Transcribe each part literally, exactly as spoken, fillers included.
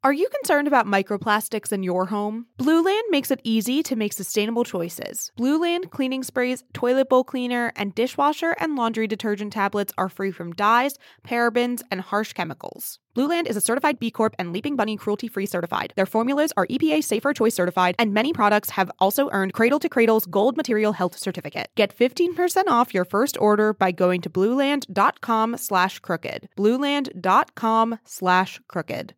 Are you concerned about microplastics in your home? Blueland makes it easy to make sustainable choices. Blueland cleaning sprays, toilet bowl cleaner, and dishwasher and laundry detergent tablets are free from dyes, parabens, and harsh chemicals. Blueland is a certified B Corp and Leaping Bunny cruelty-free certified. Their formulas are E P A Safer Choice certified, and many products have also earned Cradle to Cradle's Gold Material Health Certificate. Get fifteen percent off your first order by going to blueland.com slash crooked. blueland.com slash crooked.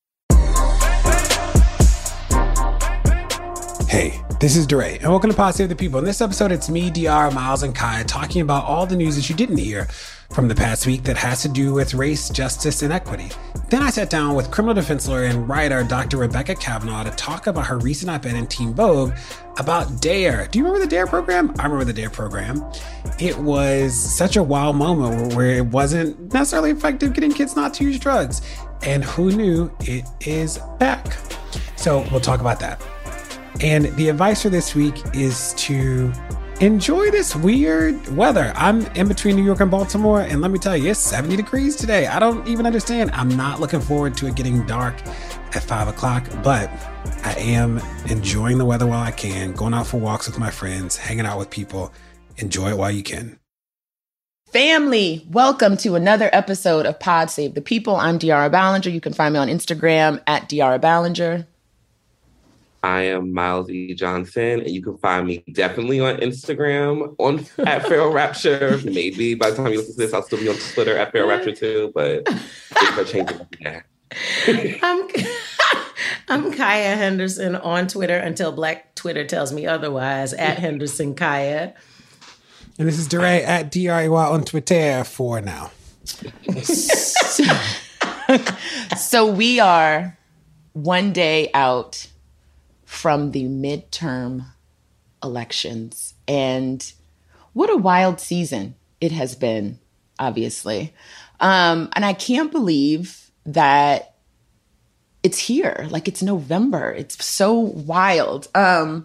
Hey, this is DeRay, and welcome to Pod Save the People. In this episode, it's me, D R, Miles, and Kaya talking about all the news that you didn't hear from the past week that has to do with race, justice, and equity. Then I sat down with criminal defense lawyer and writer Doctor Rebecca Kavanaugh to talk about her recent op-ed in Teen Vogue about DARE. Do you remember the DARE program? I remember the DARE program. It was such a wild moment where it wasn't necessarily effective getting kids not to use drugs. And who knew, it is back. So we'll talk about that. And the advice for this week is to enjoy this weird weather. I'm in between New York and Baltimore, and let me tell you, it's seventy degrees today. I don't even understand. I'm not looking forward to it getting dark at five o'clock, but I am enjoying the weather while I can, going out for walks with my friends, hanging out with people. Enjoy it while you can. Family, welcome to another episode of Pod Save the People. I'm De'Ara Ballinger. You can find me on Instagram at De'Ara Ballinger. I am Miles E. Johnson, and you can find me definitely on Instagram on at Feral Rapture. Maybe by the time you listen to this, I'll still be on Twitter at Feral Rapture too, but things are changing there. I'm, I'm Kaya Henderson on Twitter until Black Twitter tells me otherwise, at Henderson Kaya. And this is DeRay at D R A Y on Twitter for now. so, so we are one day out from the midterm elections. And what a wild season it has been, obviously. Um, and I can't believe that it's here. Like, it's November. It's so wild. Um,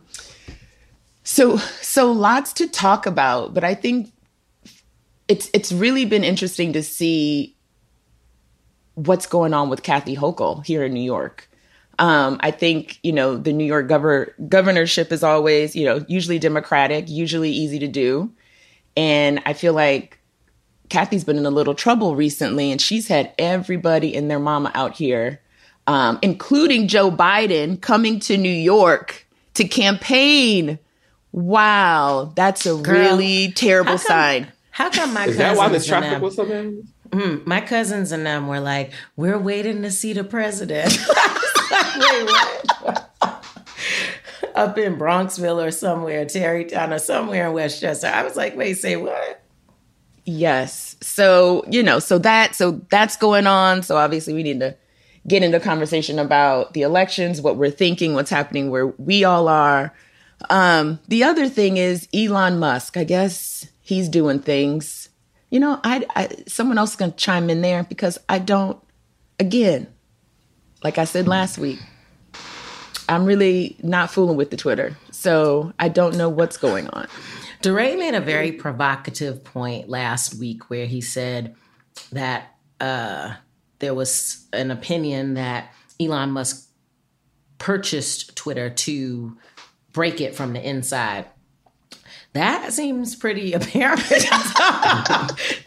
so, so lots to talk about, but I think it's, it's really been interesting to see what's going on with Kathy Hochul here in New York. Um, I think, you know, the New York gover- governorship is always, you know, usually Democratic, usually easy to do. And I feel like Kathy's been in a little trouble recently, and she's had everybody and their mama out here, um, including Joe Biden, coming to New York to campaign. Wow, that's a Girl, really terrible how come, sign. How come my Is that why the traffic was so bad? Mm, my cousins and them were like, we're waiting to see the president. Wait, what? Up in Bronxville or somewhere, Tarrytown or somewhere in Westchester. I was like, wait, say what? Yes. So, you know, so that, so that's going on. So obviously we need to get into conversation about the elections, what we're thinking, what's happening where we all are. Um, the other thing is Elon Musk. I guess he's doing things, you know, I, I someone else is going to chime in there because I don't, again, like I said last week, I'm really not fooling with the Twitter. So I don't know what's going on. DeRay made a very provocative point last week where he said that uh, there was an opinion that Elon Musk purchased Twitter to break it from the inside. That seems pretty apparent based on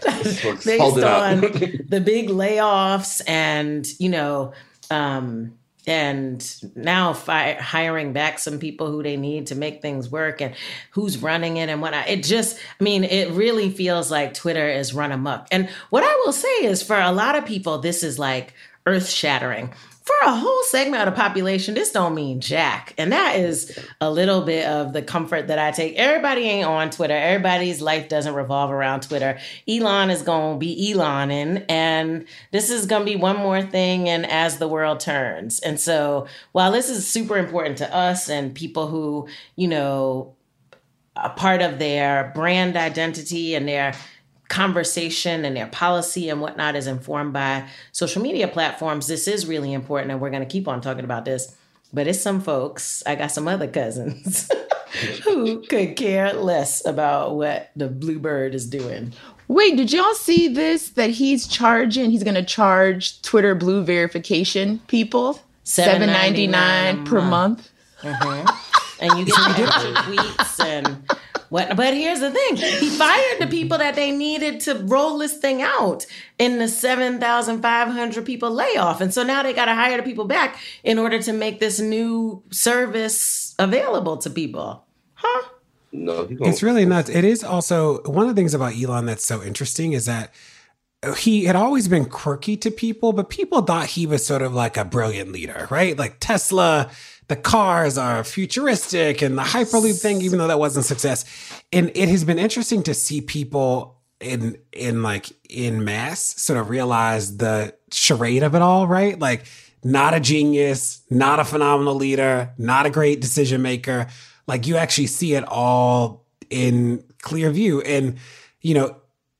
the big layoffs and, you know, um, and now fi- hiring back some people who they need to make things work and who's running it and whatnot. It just, I mean, it really feels like Twitter is run amok. And what I will say is for a lot of people, this is like earth shattering. For a whole segment of the population, this don't mean jack. And that is a little bit of the comfort that I take. Everybody ain't on Twitter. Everybody's life doesn't revolve around Twitter. Elon is going to be Eloning, and this is going to be one more thing and as the world turns. And so while this is super important to us and people who, you know, a part of their brand identity and their conversation and their policy and whatnot is informed by social media platforms, this is really important, and we're going to keep on talking about this. But it's some folks, I got some other cousins who could care less about what the Bluebird is doing. Wait, did y'all see this? That he's charging, he's going to charge Twitter Blue verification people seven ninety-nine per month. Mm-hmm. And you get extra tweets and what? But here's the thing: he fired the people that they needed to roll this thing out in the seven thousand five hundred people layoff, and so now they got to hire the people back in order to make this new service available to people. Huh? No, it's really nuts. It is also one of the things about Elon that's so interesting is that he had always been quirky to people, but people thought he was sort of like a brilliant leader, right? Like Tesla, the cars are futuristic and the Hyperloop thing, even though that wasn't a success. And it has been interesting to see people in, in like in mass sort of realize the charade of it all, right? Like not a genius, not a phenomenal leader, not a great decision maker. Like you actually see it all in clear view. And, you know,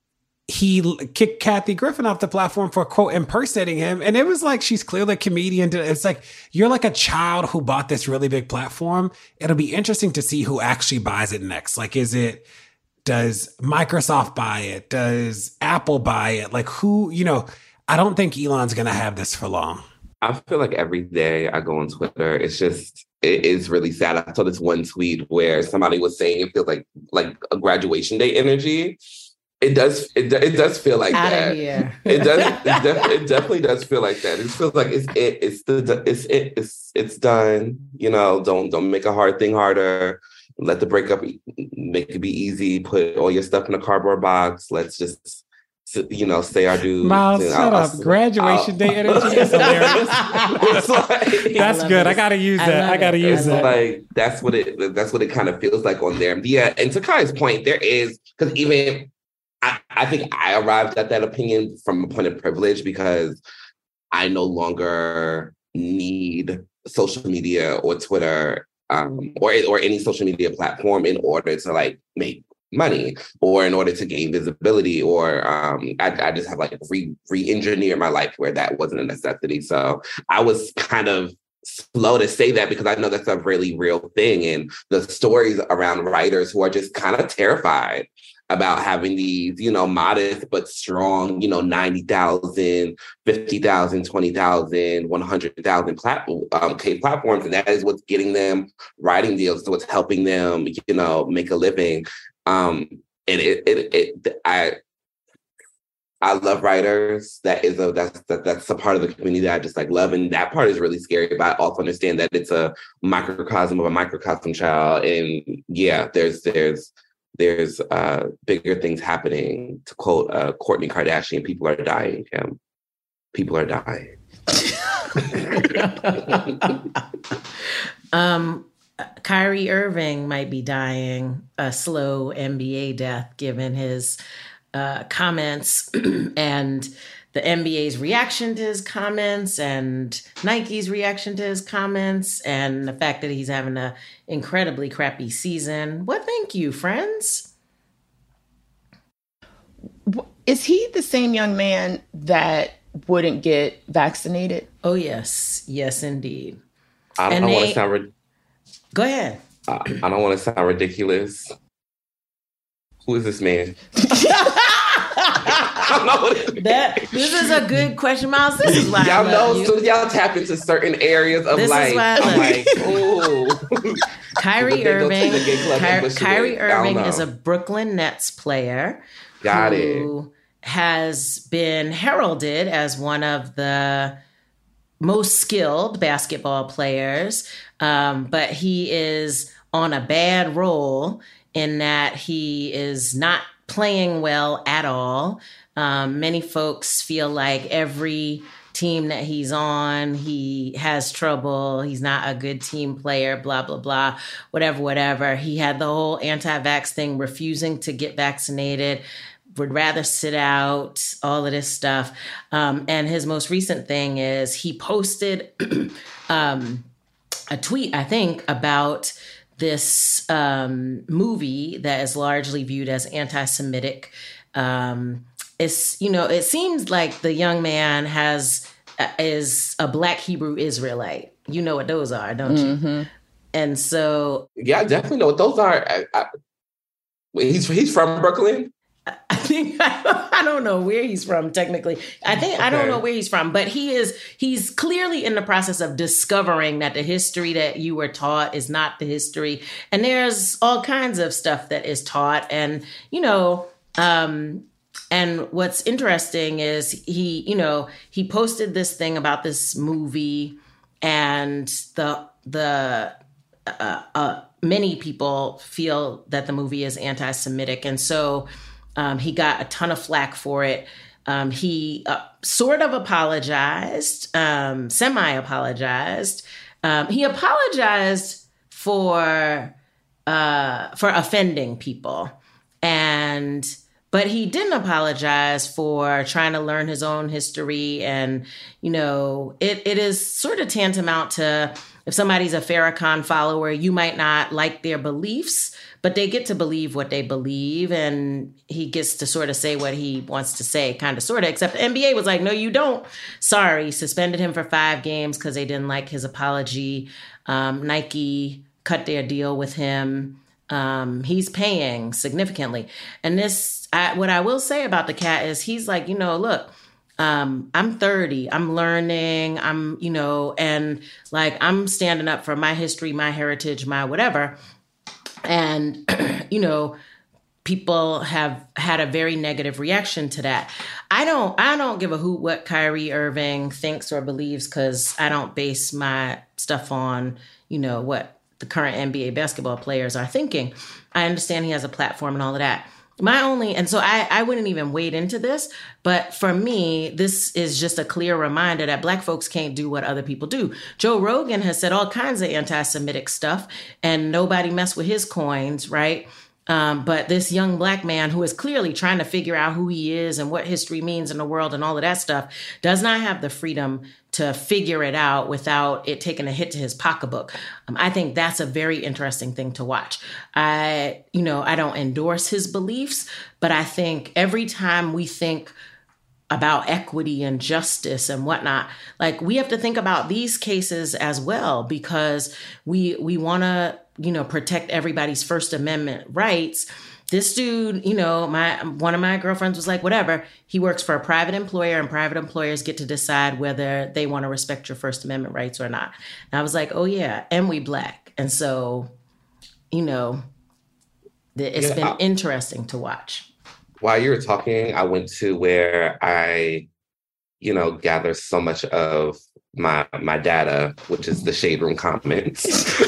he kicked Kathy Griffin off the platform for, quote, impersonating him. And it was like, she's clearly a comedian. It's like, you're like a child who bought this really big platform. It'll be interesting to see who actually buys it next. Like, is it, does Microsoft buy it? Does Apple buy it? Like who, you know, I don't think Elon's going to have this for long. I feel like every day I go on Twitter, it's just, it is really sad. I saw this one tweet where somebody was saying it feels like, like a graduation day energy. It does. It, it does feel like Out that. Of here. It does. It, def, it definitely does feel like that. It feels like it's it. It's the. It's it. It's it's done. You know. Don't don't make a hard thing harder. Let the breakup make it be easy. Put all your stuff in a cardboard box. Let's just. You know, say our dues. Miles, shut I'll, up. I'll, Graduation I'll, day energy is hilarious. It's like, that's I good. It. I gotta use that. I, I gotta it. use it's that. Like that's what it. That's what it kind of feels like on there. Yeah, and to Kai's point, there is because even. I, I think I arrived at that opinion from a point of privilege because I no longer need social media or Twitter um, or or any social media platform in order to like make money or in order to gain visibility or um, I, I just have like re re-engineered my life where that wasn't a necessity. So I was kind of slow to say that because I know that's a really real thing. And the stories around writers who are just kind of terrified about having these, you know, modest but strong, you know, ninety thousand, fifty thousand, twenty thousand, one hundred thousand plat- um, K platforms. And that is what's getting them writing deals. So what's helping them, you know, make a living. Um, and it, it, it, I, I love writers. That is a, that's, that, that's a part of the community that I just like love. And that part is really scary, but I also understand that it's a microcosm of a microcosm child. And yeah, there's, there's, There's uh, bigger things happening. To quote uh, Kourtney Kardashian, people are dying, Kim. People are dying. um, Kyrie Irving might be dying a slow N B A death given his uh, comments and the N B A's reaction to his comments and Nike's reaction to his comments and the fact that he's having an incredibly crappy season. Well, thank you, friends. Is he the same young man that wouldn't get vaccinated? Oh, yes. Yes, indeed. I don't, don't want to sound... Ri- Go ahead. I, I don't want to sound ridiculous. Who is this man? that this is a good question, Miles. This is why y'all I know. love you. So y'all tap into certain areas of this like, I'm like, ooh. Kyrie Irving. Ky- Kyrie Irving is a Brooklyn Nets player. Got who it. Has been heralded as one of the most skilled basketball players, um, but he is on a bad roll in that he is not playing well at all. Um, many folks feel like every team that he's on, he has trouble. He's not a good team player, blah, blah, blah, whatever, whatever. He had the whole anti-vax thing, refusing to get vaccinated, would rather sit out, all of this stuff. Um, and his most recent thing is he posted um, a tweet, I think, about this um, movie that is largely viewed as anti-Semitic. Um, it's, you know, it seems like the young man has uh, is a Black Hebrew Israelite. You know what those are, don't mm-hmm. you? And so, yeah, I definitely know what those are. I, I, he's he's from Brooklyn. I think I don't know where he's from technically. I think okay. I don't know where he's from, but he is he's clearly in the process of discovering that the history that you were taught is not the history. And there's all kinds of stuff that is taught. And, you know, um, and what's interesting is he, you know, he posted this thing about this movie, and the the uh, uh, many people feel that the movie is anti-Semitic. And so Um, he got a ton of flack for it. Um, he uh, sort of apologized, um, semi-apologized. Um, he apologized for uh, for offending people, and but he didn't apologize for trying to learn his own history. And you know, it it is sort of tantamount to, if somebody's a Farrakhan follower, you might not like their beliefs, but they get to believe what they believe, and he gets to sort of say what he wants to say, kind of, sort of, except the N B A was like, no, you don't. Sorry, suspended him for five games because they didn't like his apology. Um, Nike cut their deal with him. Um, he's paying significantly. And this, I, what I will say about the cat is he's like, you know, look, Um, I'm thirty, I'm learning, I'm, you know, and like, I'm standing up for my history, my heritage, my whatever. And, you know, people have had a very negative reaction to that. I don't, I don't give a hoot what Kyrie Irving thinks or believes, because I don't base my stuff on, you know, what the current N B A basketball players are thinking. I understand he has a platform and all of that. My only, and so I, I wouldn't even wade into this, but for me, this is just a clear reminder that Black folks can't do what other people do. Joe Rogan has said all kinds of anti-Semitic stuff, and nobody messed with his coins, right? Um, but this young Black man who is clearly trying to figure out who he is and what history means in the world and all of that stuff does not have the freedom to figure it out without it taking a hit to his pocketbook. Um, I think that's a very interesting thing to watch. I, you know, I don't endorse his beliefs, but I think every time we think about equity and justice and whatnot, like, we have to think about these cases as well, because we we want to, you know, protect everybody's First Amendment rights. This dude, you know, my one of my girlfriends was like, whatever, he works for a private employer, and private employers get to decide whether they want to respect your First Amendment rights or not. And I was like, oh yeah, and we Black. And so, you know, it's yeah, been I, interesting to watch. While you were talking, I went to where I, you know, gather so much of my my data, which is the Shade Room comments,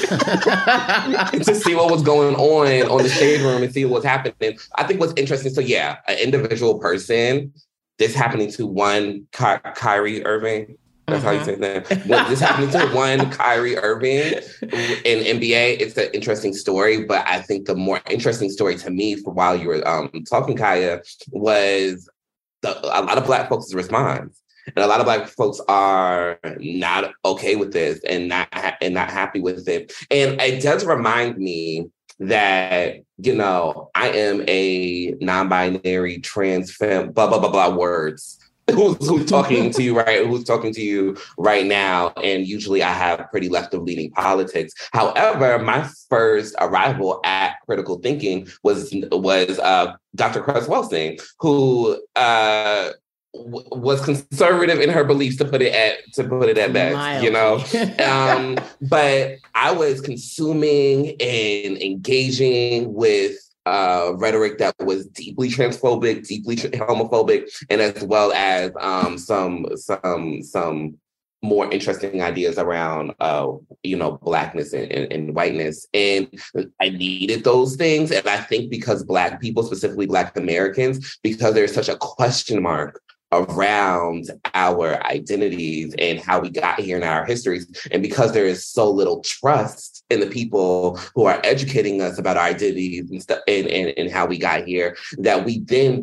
to see what was going on on the Shade Room and see what's happening. I think what's interesting, so yeah, an individual person, this happening to one Ky- Kyrie Irving, that's mm-hmm. how you say that. Well, this happening to one Kyrie Irving in N B A, it's an interesting story, but I think the more interesting story to me, for while you were um, talking, Kaya, was the, a lot of Black folks' response. And a lot of Black folks are not okay with this and not ha- and not happy with it. And it does remind me that, you know, I am a non-binary, trans femme, blah, blah, blah, blah words. Who's, who's talking to you, right? Who's talking to you right now? And usually I have pretty left-of-leaning politics. However, my first arrival at critical thinking was, was uh, Doctor Cress Welsing, who... Uh, was conservative in her beliefs, to put it at to put it at best, Mildly. You know. um, but I was consuming and engaging with uh, rhetoric that was deeply transphobic, deeply homophobic, and as well as um, some some some more interesting ideas around, uh, you know, Blackness and, and, and whiteness. And I needed those things. And I think because Black people, specifically Black Americans, because there's such a question mark around our identities and how we got here in our histories. And because there is so little trust in the people who are educating us about our identities and stuff and, and, and how we got here, that we then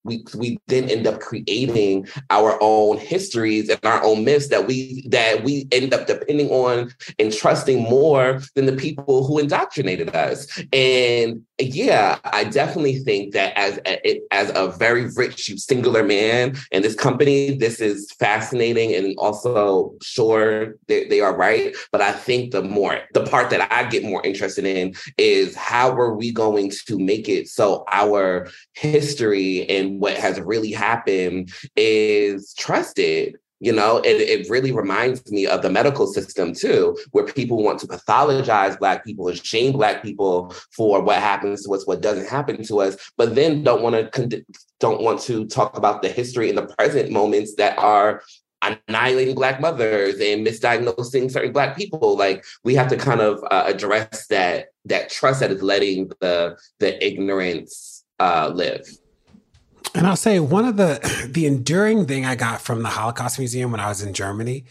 we we then end up creating our own histories and our own myths that we that we end up depending on and trusting more than the people who indoctrinated us. And yeah, I definitely think that as a, as a very rich singular man in this company, this is fascinating, and also sure they, they are right. But I think the more the part that I get more interested in is how are we going to make it so our history and what has really happened is trusted. You know, it, it really reminds me of the medical system, too, where people want to pathologize Black people and shame Black people for what happens to us, what doesn't happen to us, but then don't want to con- don't want to talk about the history and the present moments that are annihilating Black mothers and misdiagnosing certain Black people. Like, we have to kind of uh, address that that trust that is letting the the ignorance uh, live. And I'll say one of the the enduring thing I got from the Holocaust Museum when I was in Germany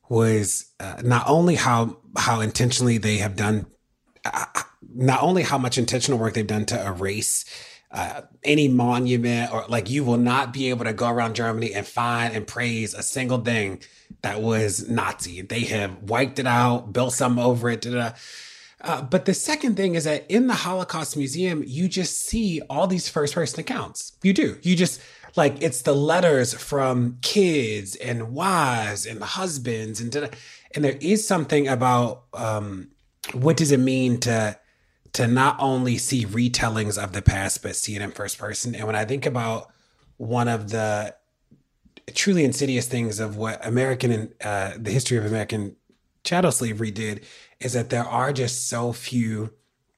was uh, not only how how intentionally they have done, uh, not only how much intentional work they've done to erase uh, any monument, or like you will not be able to go around Germany and find and praise a single thing that was Nazi. They have wiped it out, built something over it. Da-da. Uh, but the second thing is that in the Holocaust Museum, you just see all these first person accounts. You do. You just like, it's the letters from kids and wives and the husbands. And, and there is something about um, what does it mean to, to not only see retellings of the past, but see it in first person. And when I think about one of the truly insidious things of what American and uh, the history of American chattel slavery did, is that there are just so few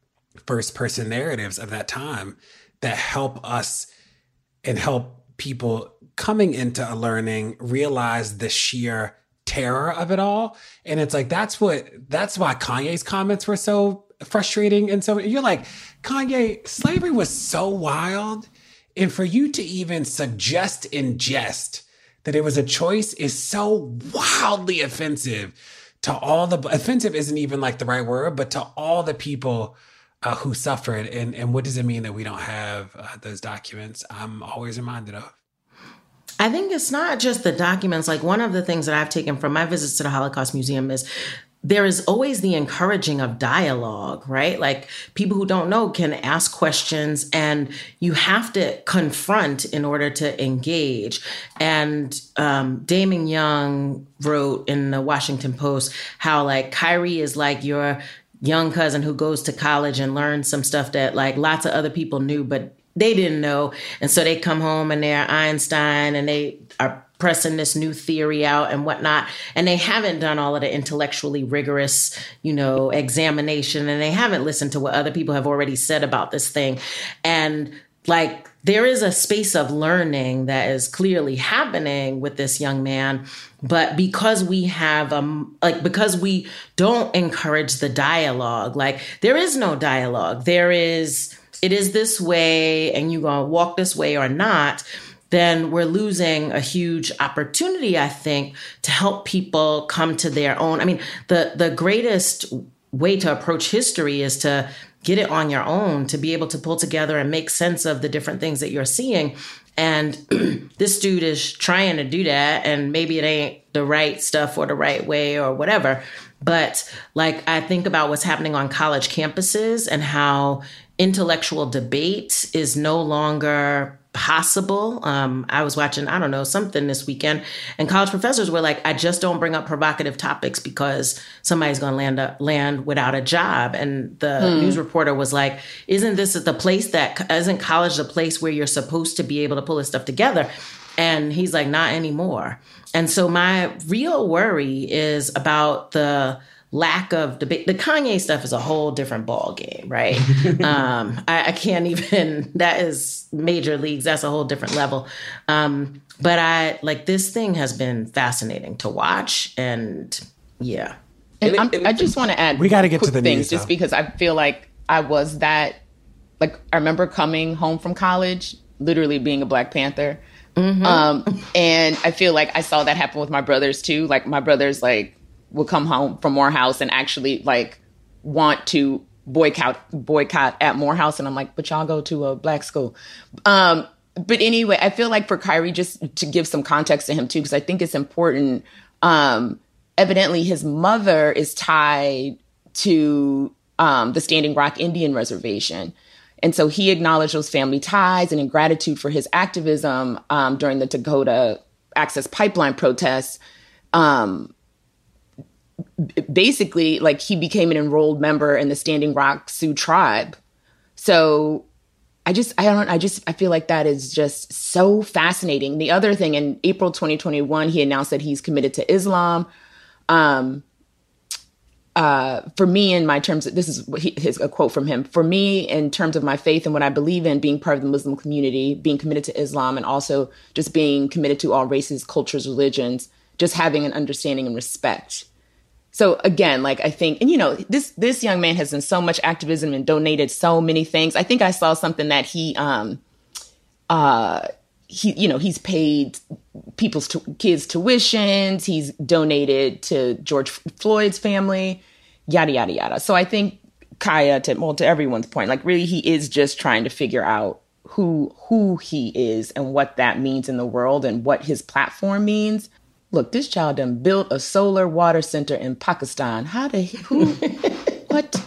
first person narratives of that time that help us and help people coming into a learning realize the sheer terror of it all. And it's like, that's what, that's why Kanye's comments were so frustrating. And so you're like, Kanye, slavery was so wild. And for you to even suggest in jest that it was a choice is so wildly offensive to all the, offensive isn't even like the right word, but to all the people uh, who suffered. And, and what does it mean that we don't have uh, those documents? I'm always reminded of. I think it's not just the documents. Like, one of the things that I've taken from my visits to the Holocaust Museum is there is always the encouraging of dialogue, right? Like, people who don't know can ask questions, and you have to confront in order to engage. And um, Damon Young wrote in the Washington Post how, like, Kyrie is like your young cousin who goes to college and learns some stuff that, like, lots of other people knew, but they didn't know. And so they come home and they're Einstein and they are pressing this new theory out and whatnot. And they haven't done all of the intellectually rigorous, you know, examination. And they haven't listened to what other people have already said about this thing. And like, there is a space of learning that is clearly happening with this young man. But because we have, um, like, because we don't encourage the dialogue, like, there is no dialogue. There is, it is this way, and you're going to walk this way or not, then we're losing a huge opportunity, I think, to help people come to their own. I mean, the, the greatest way to approach history is to get it on your own, to be able to pull together and make sense of the different things that you're seeing. And this dude is trying to do that, and maybe it ain't the right stuff or the right way or whatever. But like, I think about what's happening on college campuses and how intellectual debate is no longer possible. Um, I was watching, I don't know, something this weekend, and college professors were like, I just don't bring up provocative topics because somebody's going to land a, land without a job. And the hmm. news reporter was like, isn't this the place that, isn't college the place where you're supposed to be able to pull this stuff together? And he's like, not anymore. And so my real worry is about the lack of debate. The Kanye stuff is a whole different ball game, right? um, I, I can't even, that is major leagues. That's a whole different level. Um, but I, like, this thing has been fascinating to watch, and yeah. And I'm, I just want to add we got to get to the things news, just though. because I feel like I was that, like, I remember coming home from college, literally being a Black Panther. Mm-hmm. Um, and I feel like I saw that happen with my brothers too. Like, my brothers, like, will come home from Morehouse and actually, like, want to boycott boycott at Morehouse. And I'm like, but y'all go to a Black school. Um, but anyway, I feel like for Kyrie, just to give some context to him too, because I think it's important. Um, evidently, his mother is tied to um, the Standing Rock Indian Reservation. And so he acknowledged those family ties, and in gratitude for his activism um, during the Dakota Access Pipeline protests, um, basically, like, he became an enrolled member in the Standing Rock Sioux tribe. So I just, I don't, I just, I feel like that is just so fascinating. The other thing, in April twenty twenty-one, he announced that he's committed to Islam. Um, uh, for me, in my terms, this is what he, his, a quote from him. For me, in terms of my faith and what I believe in, being part of the Muslim community, being committed to Islam, and also just being committed to all races, cultures, religions, just having an understanding and respect. So again, like, I think, and you know, this this young man has done so much activism and donated so many things. I think I saw something that he, um, uh, he, you know, he's paid people's t- kids' tuitions. He's donated to George Floyd's family, yada yada yada. So I think Kaya, to well, to everyone's point, like, really, he is just trying to figure out who who he is and what that means in the world and what his platform means. Look, this child done built a solar water center in Pakistan. How did he, who, what?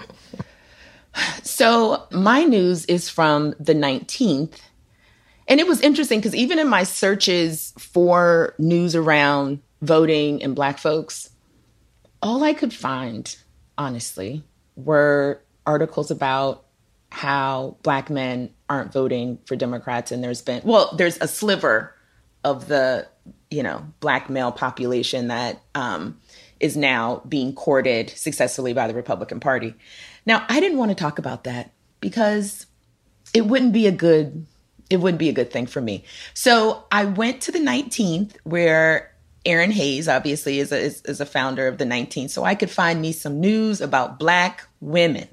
So my news is from the nineteenth. And it was interesting because even in my searches for news around voting and Black folks, all I could find, honestly, were articles about how Black men aren't voting for Democrats. And there's been, well, there's a sliver of the, you know, Black male population that um, is now being courted successfully by the Republican Party. Now, I didn't want to talk about that because it wouldn't be a good, it wouldn't be a good thing for me. So I went to the nineteenth, where Aaron Hayes, obviously, is a, is, is a founder of the nineteenth, so I could find me some news about Black women.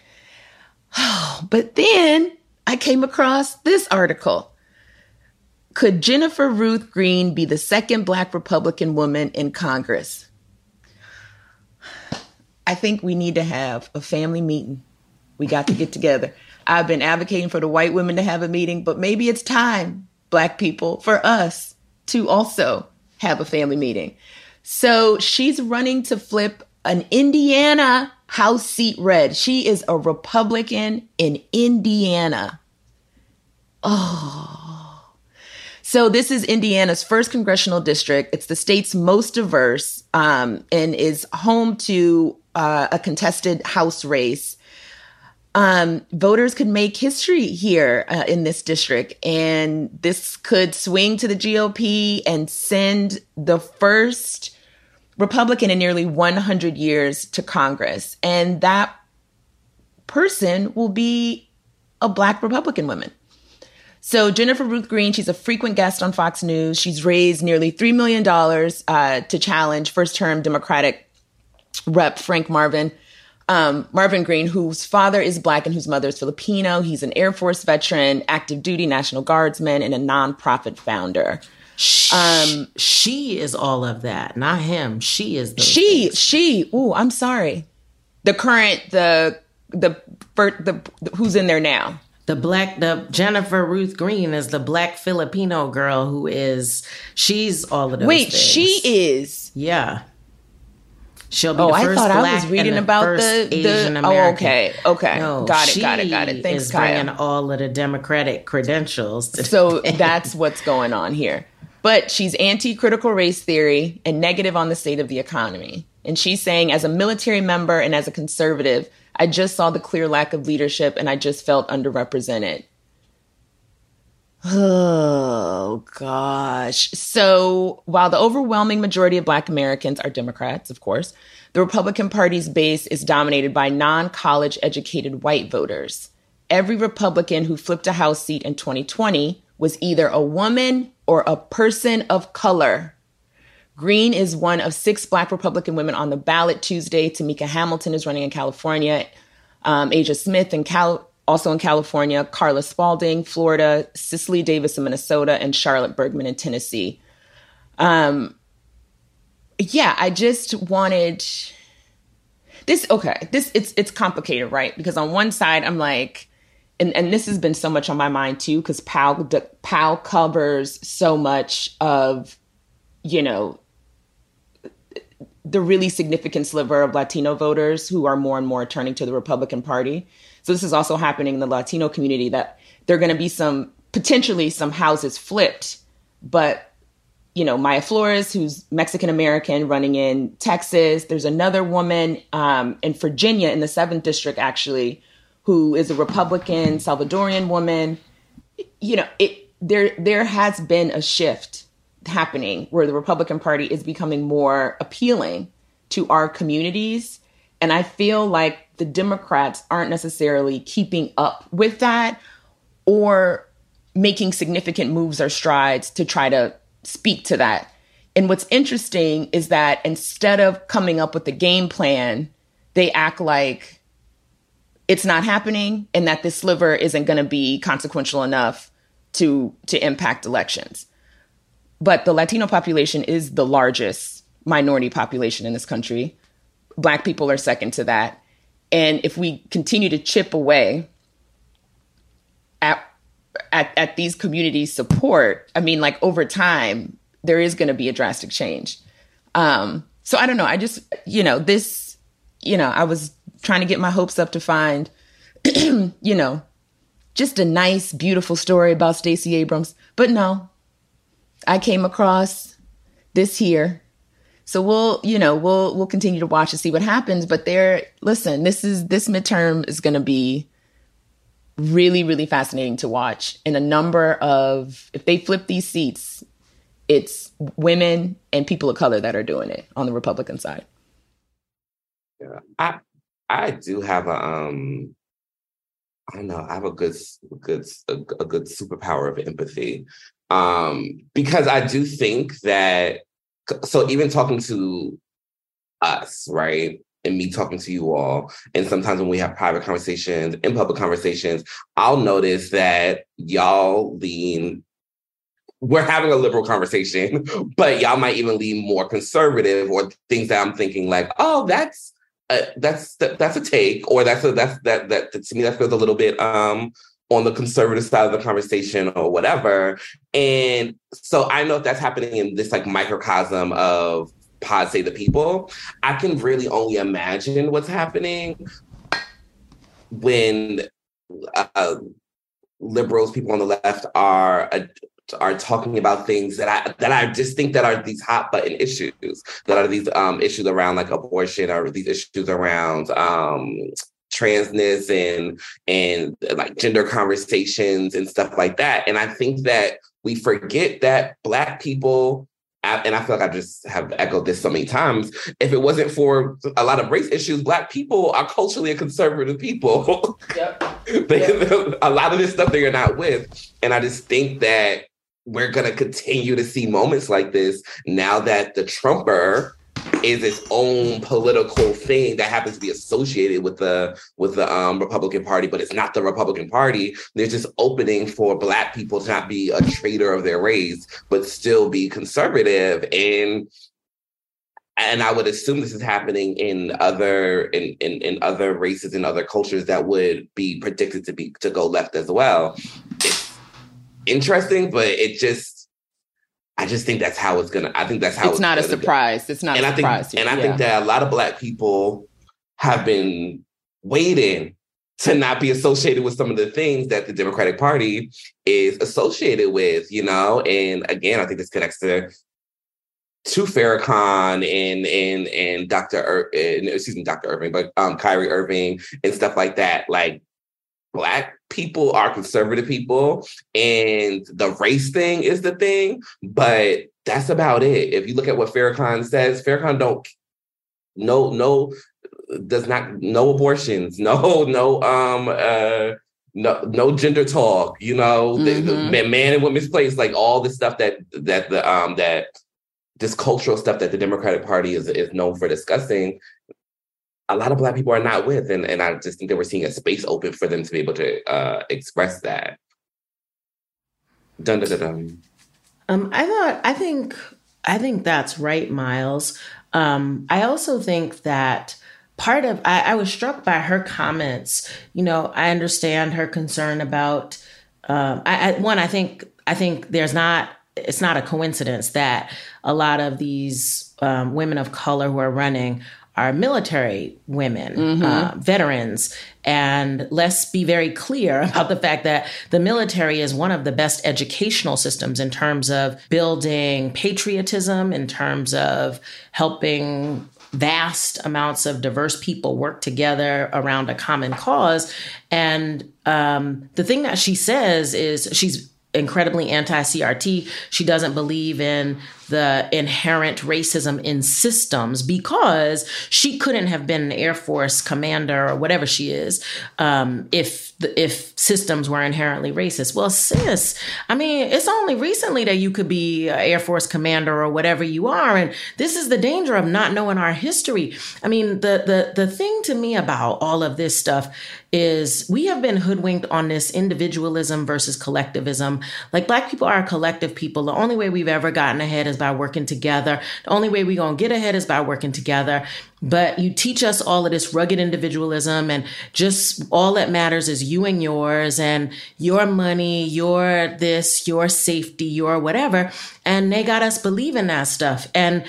But then I came across this article. Could Jennifer Ruth Green be the second Black Republican woman in Congress? I think we need to have a family meeting. We got to get together. I've been advocating for the white women to have a meeting, but maybe it's time, Black people, for us to also have a family meeting. So she's running to flip an Indiana House seat red. She is a Republican in Indiana. Oh. So this is Indiana's first congressional district. It's the state's most diverse um, and is home to uh, a contested House race. Um, voters could make history here uh, in this district, and this could swing to the G O P and send the first Republican in nearly one hundred years to Congress. And that person will be a Black Republican woman. So Jennifer Ruth Green, she's a frequent guest on Fox News. She's raised nearly three million dollars uh, to challenge first-term Democratic Rep Frank Marvin. Um, Marvin Green, whose father is Black and whose mother is Filipino. He's an Air Force veteran, active duty National Guardsman, and a nonprofit founder. Um, she is all of that, not him. She is the she. Things. She. Ooh, I'm sorry. The current, the the the, the who's in there now. The black, the Jennifer Ruth Green is the Black Filipino girl who is. She's all of those. Wait, things. she is. Yeah. She'll be oh, the first I thought Black I was reading the about the, Asian the American. Oh, okay, okay, no, got it, got it, got it. Thanks, is Kaya. bringing all of the Democratic credentials. To so that's what's going on here. But she's anti-critical race theory and negative on the state of the economy. And she's saying, as a military member and as a conservative, I just saw the clear lack of leadership and I just felt underrepresented. Oh, gosh. So while the overwhelming majority of Black Americans are Democrats, of course, the Republican Party's base is dominated by non-college educated white voters. Every Republican who flipped a House seat in twenty twenty was either a woman or a person of color. Green is one of six Black Republican women on the ballot Tuesday. Tamika Hamilton is running in California. Um, Aja Smith in Cal- also in California. Carla Spalding, Florida. Cicely Davis in Minnesota. And Charlotte Bergman in Tennessee. Um, yeah, I just wanted this. Okay, this it's it's complicated, right? Because on one side, I'm like, and, and this has been so much on my mind too, because Powell, Powell covers so much of, you know, the really significant sliver of Latino voters who are more and more turning to the Republican Party. So this is also happening in the Latino community, that there are going to be some, potentially some houses flipped. But, you know, Maya Flores, who's Mexican-American, running in Texas. There's another woman um, in Virginia, in the seventh district, actually, who is a Republican Salvadorian woman. You know, it there there has been a shift happening where the Republican Party is becoming more appealing to our communities. And I feel like the Democrats aren't necessarily keeping up with that or making significant moves or strides to try to speak to that. And what's interesting is that instead of coming up with a game plan, they act like it's not happening and that this sliver isn't going to be consequential enough to to impact elections. But the Latino population is the largest minority population in this country. Black people are second to that. And if we continue to chip away at at, at these communities' support, I mean, like over time, there is going to be a drastic change. Um, so I don't know. I just, you know, this, you know, I was trying to get my hopes up to find, you know, just a nice, beautiful story about Stacey Abrams. But no, I came across this here. So we'll, you know, we'll we'll continue to watch and see what happens. But there, listen, this is this midterm is going to be really, really fascinating to watch. And a number of, if they flip these seats, it's women and people of color that are doing it on the Republican side. Yeah, I I do have a um, I don't know, I have a good good a, a good superpower of empathy, um, because I do think that. So even talking to us, right, and me talking to you all, and sometimes when we have private conversations and public conversations, I'll notice that y'all lean, we're having a liberal conversation, but y'all might even lean more conservative, or things that I'm thinking like, oh, that's uh, that's that, that's a take, or that's a, that's that that to me that feels a little bit um. on the conservative side of the conversation or whatever. And so I know if that's happening in this like microcosm of Pod Save the People, I can really only imagine what's happening when uh, liberals, people on the left are uh, are talking about things that I that I just think that are these hot button issues, that are these um, issues around like abortion, or these issues around um, transness and and like gender conversations and stuff like that. And I think that we forget that Black people, and I feel like I just have echoed this so many times, if it wasn't for a lot of race issues, Black people are culturally a conservative people. Yep. they, yep. A lot of this stuff they are not with. And I just think that we're going to continue to see moments like this now that the Trumper is its own political thing that happens to be associated with the with the um, Republican Party, but it's not the Republican Party. There's this opening for Black people to not be a traitor of their race, but still be conservative. And and I would assume this is happening in other in, in, in other races and other cultures that would be predicted to be to go left as well. It's interesting, but it just I just think that's how it's gonna. I think that's how it's, it's not a surprise. Go. It's not and a I surprise. Think, and I yeah. think that a lot of Black people have been waiting to not be associated with some of the things that the Democratic Party is associated with, you know. And again, I think this connects to to Farrakhan and and and Doctor Ir- and, excuse me, Doctor Irving, but um, Kyrie Irving and stuff like that. Like, Black people are conservative people, and the race thing is the thing, but that's about it. If you look at what Farrakhan says, Farrakhan don't, no, no, does not, no abortions, no, no, um, uh, no, no gender talk, you know, mm-hmm. the, the man and women's place, like all the stuff that, that the, um, that this cultural stuff that the Democratic Party is, is known for discussing. A lot of Black people are not with, and, and I just think that we're seeing a space open for them to be able to uh, express that. Dun, dun, dun, dun. Um, I thought, I think, I think that's right, Miles. Um, I also think that part of, I, I was struck by her comments. You know, I understand her concern about, um, I, I, one, I think, I think there's not, it's not a coincidence that a lot of these um, women of color who are running are military women, mm-hmm. uh, veterans. And let's be very clear about the fact that the military is one of the best educational systems in terms of building patriotism, in terms of helping vast amounts of diverse people work together around a common cause. And um, the thing that she says is she's incredibly anti-C R T. She doesn't believe in the inherent racism in systems because she couldn't have been an Air Force commander or whatever she is um, if the, if systems were inherently racist. Well, sis, I mean, it's only recently that you could be an Air Force commander or whatever you are. And this is the danger of not knowing our history. I mean, the the the thing to me about all of this stuff is we have been hoodwinked on this individualism versus collectivism. Like, Black people are collective people. The only way we've ever gotten ahead is by working together. The only way we're going to get ahead is by working together. But you teach us all of this rugged individualism and just all that matters is you and yours and your money, your this, your safety, your whatever. And they got us believing that stuff. And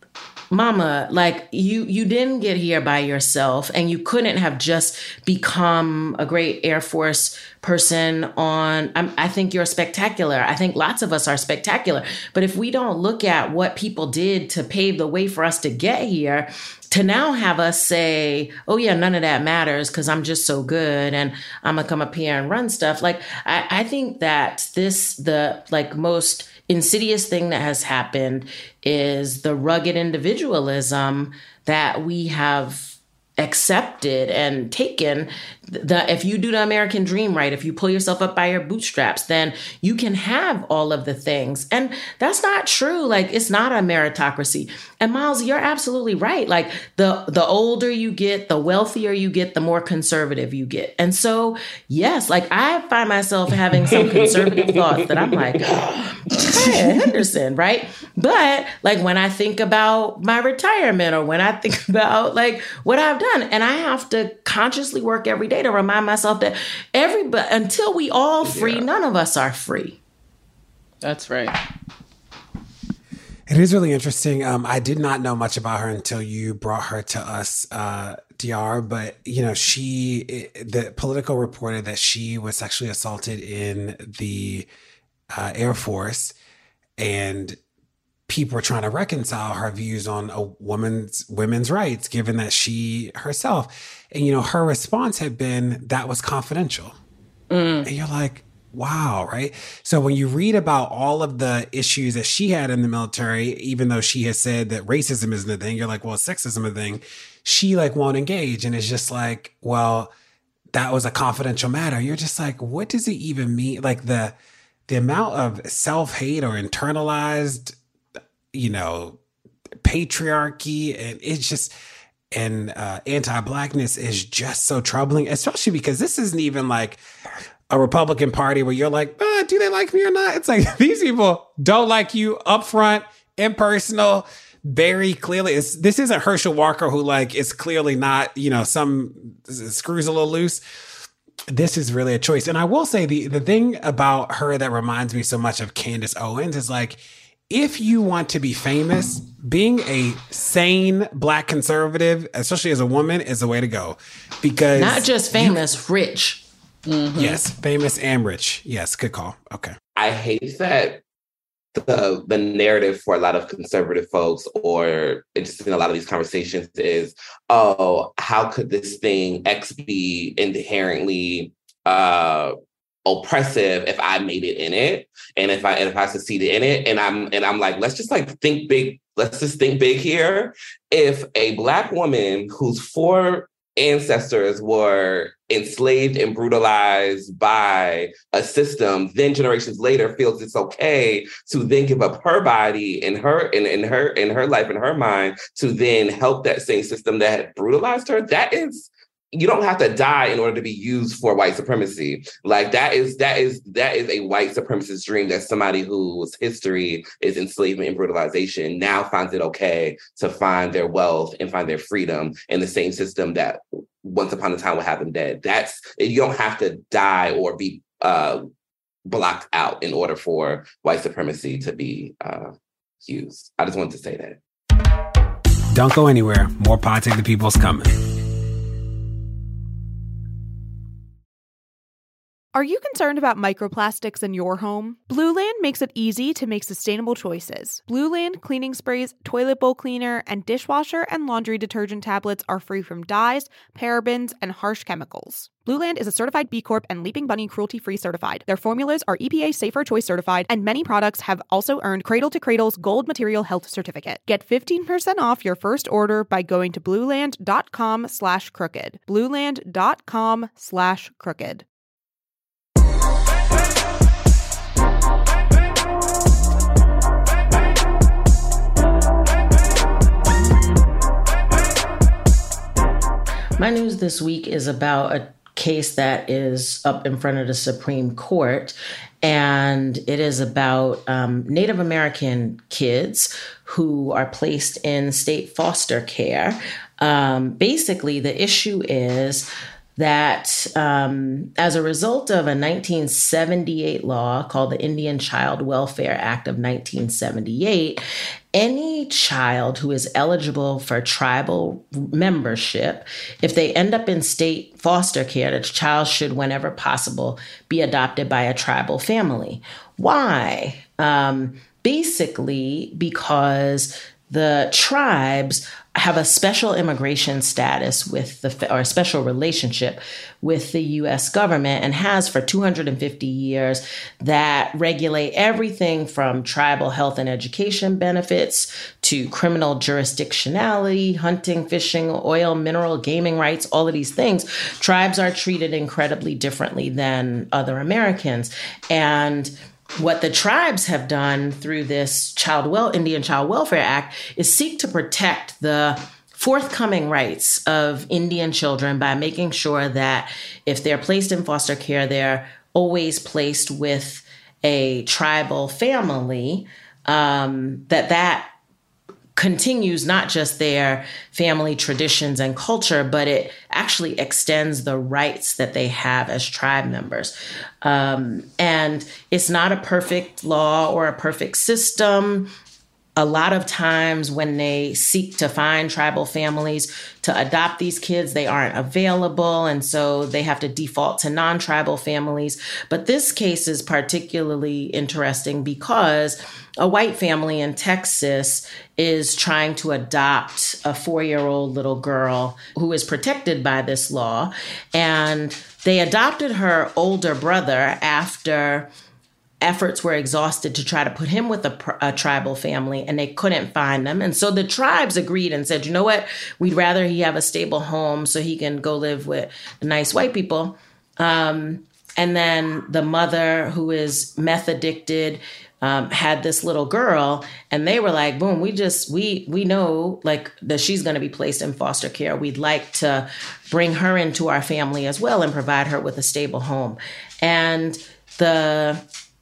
Mama, like you, you didn't get here by yourself, and you couldn't have just become a great Air Force person on, I'm, I think you're spectacular. I think lots of us are spectacular. But if we don't look at what people did to pave the way for us to get here, to now have us say, oh yeah, none of that matters because I'm just so good and I'm gonna come up here and run stuff. Like, I, I think that this, the like most insidious thing that has happened is the rugged individualism that we have accepted and taken. The, if you do the American dream right, if you pull yourself up by your bootstraps, then you can have all of the things. And that's not true. Like, it's not a meritocracy. And Miles, you're absolutely right. Like, the, the older you get, the wealthier you get, the more conservative you get. And so, yes, like I find myself having some conservative thoughts that I'm like, oh, Kaya Henderson, right? But like when I think about my retirement or when I think about like what I've done, and I have to consciously work every day to remind myself that everybody, until we all free, yeah. none of us are free. That's right. It is really interesting. Um, I did not know much about her until you brought her to us, uh, D R. But, you know, she, the Politico reported that she was sexually assaulted in the uh, Air Force, and people were trying to reconcile her views on a woman's women's rights, given that she herself, and, you know, her response had been that was confidential. Mm. And you're like, wow, right? So when you read about all of the issues that she had in the military, even though she has said that racism isn't a thing, you're like, well, is sexism a thing? She like won't engage. And it's just like, well, that was a confidential matter. You're just like, what does it even mean? Like the, the amount of self-hate or internalized, you know, patriarchy, and it's just, and uh, anti-Blackness is just so troubling, especially because this isn't even like a Republican Party where you're like, oh, do they like me or not? It's like these people don't like you upfront, impersonal, very clearly. It's, this isn't Herschel Walker who like is clearly not, you know, some screws a little loose. This is really a choice. And I will say the, the thing about her that reminds me so much of Candace Owens is like, if you want to be famous, being a sane Black conservative, especially as a woman, is the way to go. Because not just famous, you, rich. Mm-hmm. Yes, famous and rich. Yes, good call. Okay. I hate that the the narrative for a lot of conservative folks, or just in a lot of these conversations, is, oh, how could this thing X be inherently uh, oppressive if I made it in it, and if I and if I succeeded in it, and I'm and I'm like, let's just like think big. Let's just think big here. If a Black woman whose four ancestors were enslaved and brutalized by a system, then generations later feels it's okay to then give up her body and her and in her in her life and her mind to then help that same system that had brutalized her, that is, you don't have to die in order to be used for white supremacy. Like that is that is that is a white supremacist dream, that somebody whose history is enslavement and brutalization now finds it okay to find their wealth and find their freedom in the same system that once upon a time would have them dead. That's, you don't have to die or be uh, blocked out in order for white supremacy to be uh, used. I just wanted to say that. Don't go anywhere. More Pod Save the People's coming. Are you concerned about microplastics in your home? Blueland makes it easy to make sustainable choices. Blueland cleaning sprays, toilet bowl cleaner, and dishwasher and laundry detergent tablets are free from dyes, parabens, and harsh chemicals. Blueland is a certified B Corp and Leaping Bunny cruelty-free certified. Their formulas are E P A Safer Choice certified, and many products have also earned Cradle to Cradle's Gold Material Health Certificate. Get fifteen percent off your first order by going to blueland.com slash crooked. blueland.com slash crooked. My news this week is about a case that is up in front of the Supreme Court, and it is about um, Native American kids who are placed in state foster care. Um, basically, the issue is that um, as a result of a nineteen seventy-eight law called the Indian Child Welfare Act of nineteen seventy-eight, any child who is eligible for tribal membership, if they end up in state foster care, the child should, whenever possible, be adopted by a tribal family. Why? Um, basically, because the tribes have a special immigration status with the, or a special relationship with the U S government, and has for two hundred fifty years, that regulate everything from tribal health and education benefits to criminal jurisdictionality, hunting, fishing, oil, mineral, gaming rights, all of these things. Tribes are treated incredibly differently than other Americans. And what the tribes have done through this Child Well Indian Child Welfare Act is seek to protect the forthcoming rights of Indian children by making sure that if they're placed in foster care, they're always placed with a tribal family, um, that that continues not just their family traditions and culture, but it actually extends the rights that they have as tribe members. Um, and it's not a perfect law or a perfect system. A lot of times when they seek to find tribal families to adopt these kids, they aren't available. And so they have to default to non-tribal families. But this case is particularly interesting because a white family in Texas is trying to adopt a four-year-old little girl who is protected by this law. And they adopted her older brother after efforts were exhausted to try to put him with a, a tribal family, and they couldn't find them. And so the tribes agreed and said, you know what, we'd rather he have a stable home so he can go live with the nice white people. Um, and then the mother, who is meth addicted, um, had this little girl, and they were like, boom, we just, we, we know like that she's going to be placed in foster care. We'd like to bring her into our family as well and provide her with a stable home. And the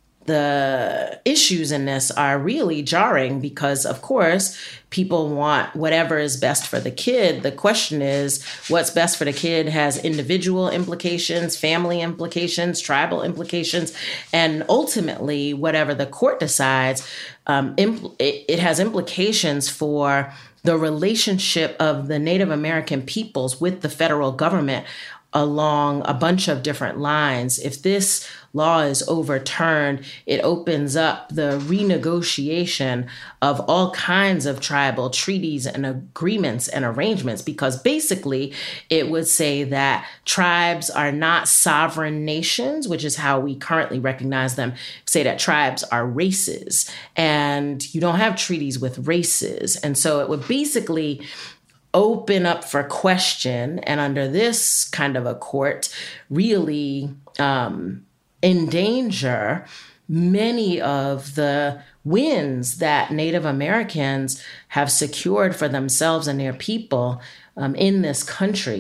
The issues in this are really jarring because, of course, people want whatever is best for the kid. The question is, what's best for the kid has individual implications, family implications, tribal implications, and ultimately, whatever the court decides, um, impl- it, it has implications for the relationship of the Native American peoples with the federal government along a bunch of different lines. If this law is overturned, it opens up the renegotiation of all kinds of tribal treaties and agreements and arrangements, because basically it would say that tribes are not sovereign nations, which is how we currently recognize them, say that tribes are races, and you don't have treaties with races. And so it would basically open up for question, and under this kind of a court, really um, endanger many of the wins that Native Americans have secured for themselves and their people um, in this country.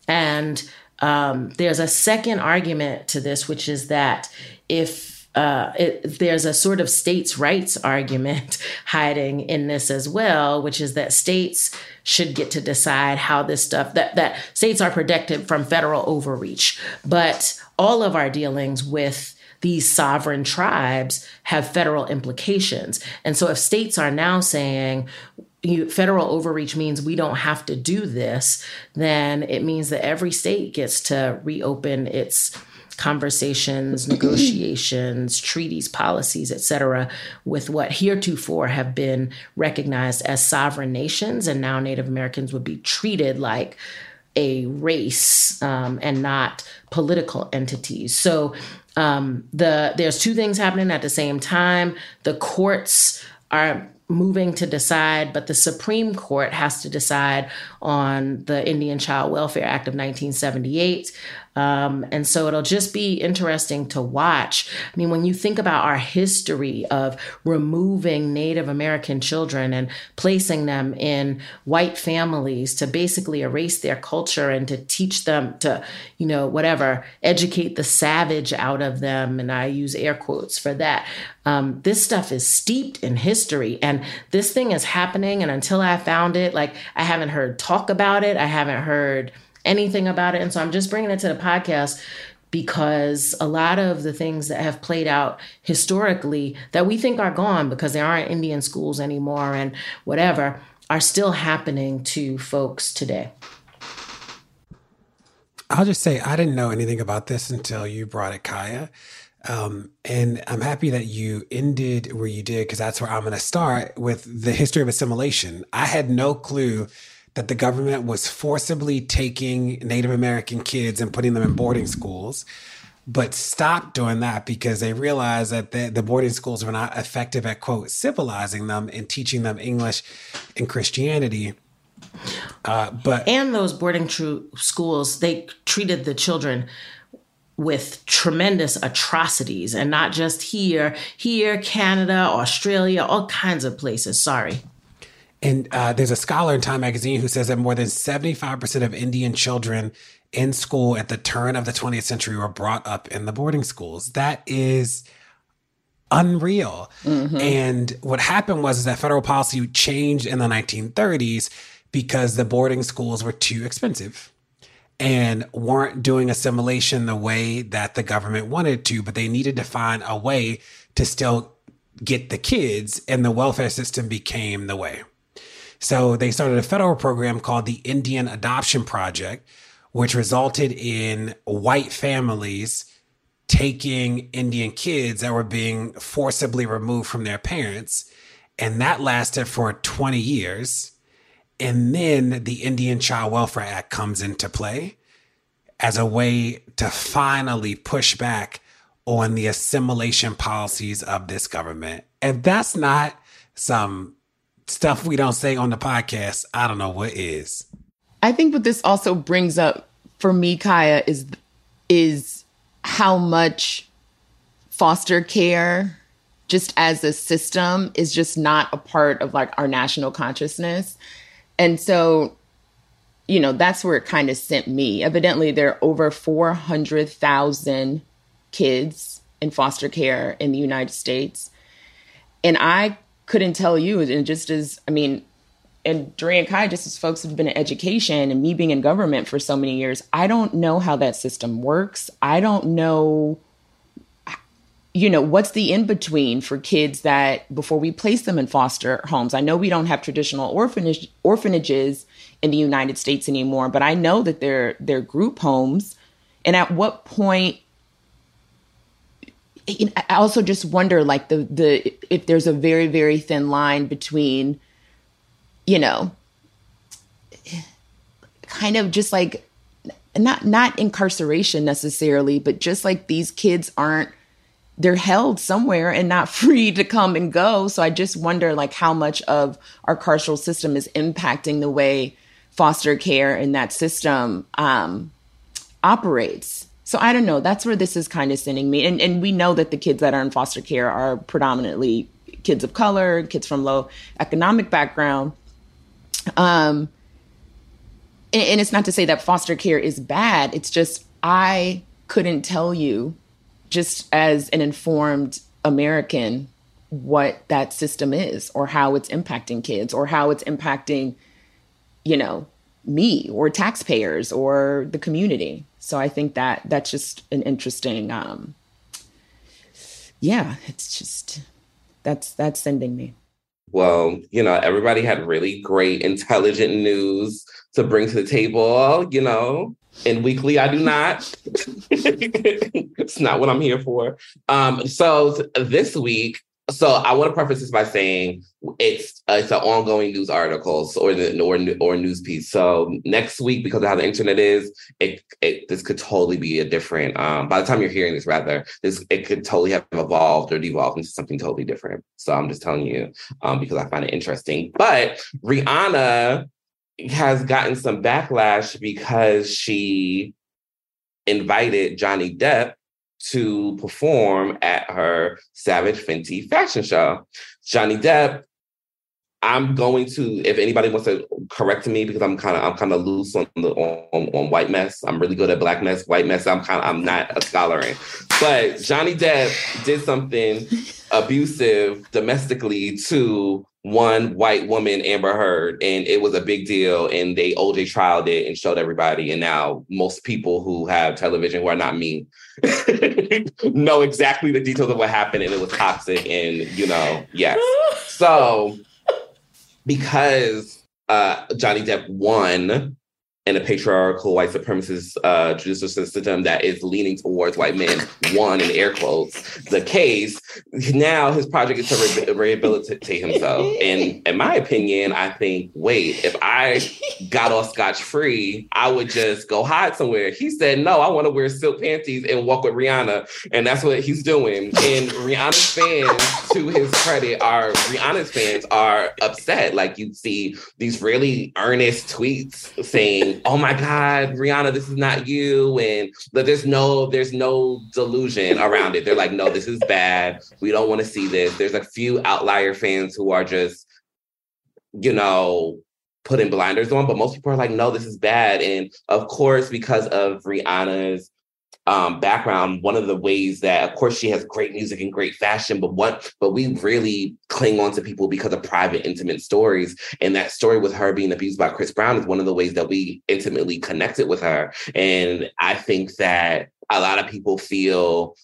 And um, there's a second argument to this, which is that if Uh, it, there's a sort of states' rights argument hiding in this as well, which is that states should get to decide how this stuff, that, that states are protected from federal overreach. But all of our dealings with these sovereign tribes have federal implications. And so if states are now saying, You, federal overreach means we don't have to do this, then it means that every state gets to reopen its conversations, negotiations, treaties, policies, et cetera, with what heretofore have been recognized as sovereign nations. And now Native Americans would be treated like a race um, and not political entities. So um, the there's two things happening at the same time. The courts are moving to decide, but the Supreme Court has to decide on the Indian Child Welfare Act of nineteen seventy-eight. Um, and so it'll just be interesting to watch. I mean, when you think about our history of removing Native American children and placing them in white families to basically erase their culture and to teach them to, you know, whatever, educate the savage out of them. And I use air quotes for that. Um, this stuff is steeped in history, and this thing is happening. And until I found it, like, I haven't heard talk about it. I haven't heard anything about it. And so I'm just bringing it to the podcast because a lot of the things that have played out historically that we think are gone because there aren't Indian schools anymore and whatever are still happening to folks today. I'll just say I didn't know anything about this until you brought it, Kaya. Um, and I'm happy that you ended where you did, because that's where I'm going to start with the history of assimilation. I had no clue that the government was forcibly taking Native American kids and putting them in boarding schools, but stopped doing that because they realized that the, the boarding schools were not effective at, quote, civilizing them and teaching them English and Christianity. Uh, but and those boarding tr- schools, they treated the children with tremendous atrocities, and not just here, here, Canada, Australia, all kinds of places. Sorry. And uh, there's a scholar in Time magazine who says that more than seventy-five percent of Indian children in school at the turn of the twentieth century were brought up in the boarding schools. That is unreal. Mm-hmm. And what happened was is that federal policy changed in the nineteen thirties because the boarding schools were too expensive and weren't doing assimilation the way that the government wanted to, but they needed to find a way to still get the kids, and the welfare system became the way. So they started a federal program called the Indian Adoption Project, which resulted in white families taking Indian kids that were being forcibly removed from their parents. And that lasted for twenty years. And then the Indian Child Welfare Act comes into play as a way to finally push back on the assimilation policies of this government. If that's not some stuff we don't say on the podcast, I don't know what is. I think what this also brings up for me, Kaya, is is how much foster care, just as a system, is just not a part of like our national consciousness. And so, you know, that's where it kind of sent me. Evidently, there are over four hundred thousand kids in foster care in the United States. And I couldn't tell you, and just as, I mean, and Dre and Kai, just as folks who've been in education and me being in government for so many years, I don't know how that system works. I don't know, you know, what's the in-between for kids that before we place them in foster homes. I know we don't have traditional orphanage orphanages in the United States anymore, but I know that they're, they're group homes. And at what point, I also just wonder, like, the, the if there's a very, very thin line between, you know, kind of just like, not not incarceration necessarily, but just like these kids aren't, they're held somewhere and not free to come and go. So I just wonder, like, how much of our carceral system is impacting the way foster care in that system um, operates. So I don't know. That's where this is kind of sending me. And, and we know that the kids that are in foster care are predominantly kids of color, kids from low economic background. Um, and, and it's not to say that foster care is bad. It's just I couldn't tell you, just as an informed American, what that system is or how it's impacting kids or how it's impacting, you know, me or taxpayers or the community. So I think that that's just an interesting, um, yeah, it's just, that's, that's sending me. Well, you know, everybody had really great, intelligent news to bring to the table, you know, and weekly I do not. It's not what I'm here for. Um, so this week, so I want to preface this by saying it's uh, it's an ongoing news article or the or or news piece. So next week, because of how the internet is, it, it this could totally be a different. Um, by the time you're hearing this, rather, this it could totally have evolved or devolved into something totally different. So I'm just telling you um, because I find it interesting. But Rihanna has gotten some backlash because she invited Johnny Depp to perform at her Savage Fenty fashion show. Johnny Depp, I'm going to, if anybody wants to correct me, because I'm kind of I'm kind of loose on the on, on white mess. I'm really good at black mess, white mess. I'm kind of I'm not a scholar in. But Johnny Depp did something abusive domestically to one white woman, Amber Heard, and it was a big deal. And they O J trialed it and showed everybody. And now most people who have television, who are not me, know exactly the details of what happened, and it was toxic. And you know, yes. So because uh, Johnny Depp won in a patriarchal white supremacist uh, judicial system that is leaning towards white men, won in air quotes, the case, now his project is to re- rehabilitate himself. And in my opinion, I think, wait, if I got off scotch-free, I would just go hide somewhere. He said, no, I want to wear silk panties and walk with Rihanna. And that's what he's doing. And Rihanna's fans, to his credit, are Rihanna's fans are upset. Like you see these really earnest tweets saying, oh my God, Rihanna, this is not you. And but there's no, there's no delusion around it. They're like, no, this is bad. We don't want to see this. There's a few outlier fans who are just, you know, putting blinders on, but most people are like, no, this is bad. And of course, because of Rihanna's Um, background, one of the ways that, of course, she has great music and great fashion, but what, but we really cling on to people because of private, intimate stories. And that story with her being abused by Chris Brown is one of the ways that we intimately connected with her. And I think that a lot of people feel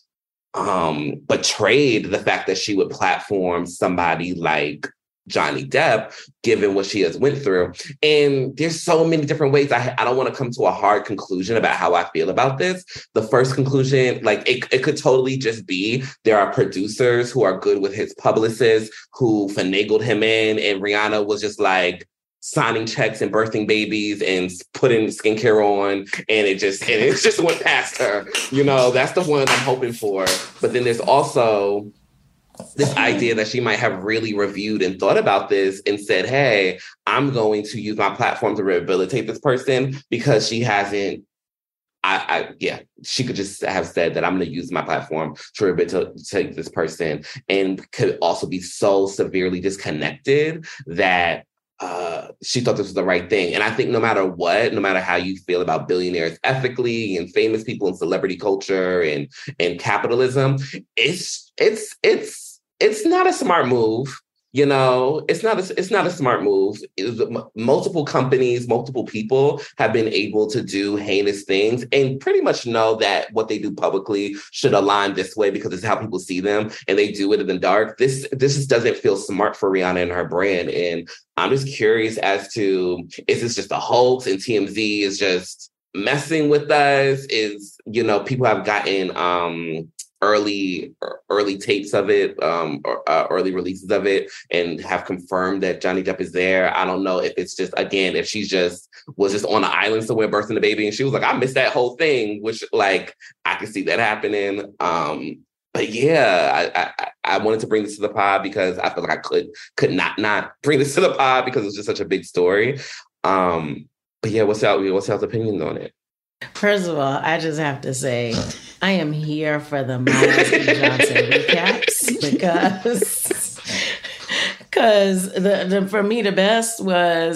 um, betrayed the fact that she would platform somebody like Johnny Depp, given what she has went through. And there's so many different ways. I, I don't want to come to a hard conclusion about how I feel about this. The first conclusion, like it, it could totally just be there are producers who are good with his publicists who finagled him in, and Rihanna was just like signing checks and birthing babies and putting skincare on, and it just and it just went past her. You know, that's the one I'm hoping for. But then there's also this idea that she might have really reviewed and thought about this and said, hey, I'm going to use my platform to rehabilitate this person, because she hasn't, I, I yeah, she could just have said that I'm going to use my platform to rehabilitate this person, and could also be so severely disconnected that uh, she thought this was the right thing. And I think no matter what, no matter how you feel about billionaires ethically and famous people in celebrity culture and, and capitalism, it's, it's, it's, it's not a smart move. You know, it's not a, it's not a smart move. Multiple companies, multiple people have been able to do heinous things and pretty much know that what they do publicly should align this way because it's how people see them, and they do it in the dark. This this just doesn't feel smart for Rihanna and her brand. And I'm just curious as to, is this just a hoax and T M Z is just messing with us? Is, you know, people have gotten um early early tapes of it, um, or uh, early releases of it, and have confirmed that Johnny Depp is there. I don't know if it's just, again, if she's just was just on an island somewhere birthing the baby, and she was like, I missed that whole thing, which, like, I could see that happening. Um, but yeah, I, I I wanted to bring this to the pod because I feel like I could could not not bring this to the pod because it's just such a big story. Um, but yeah, what's y'all what's y'all's opinion on it? First of all, I just have to say, I am here for the Miles E. Johnson recaps because, because the, the for me the best was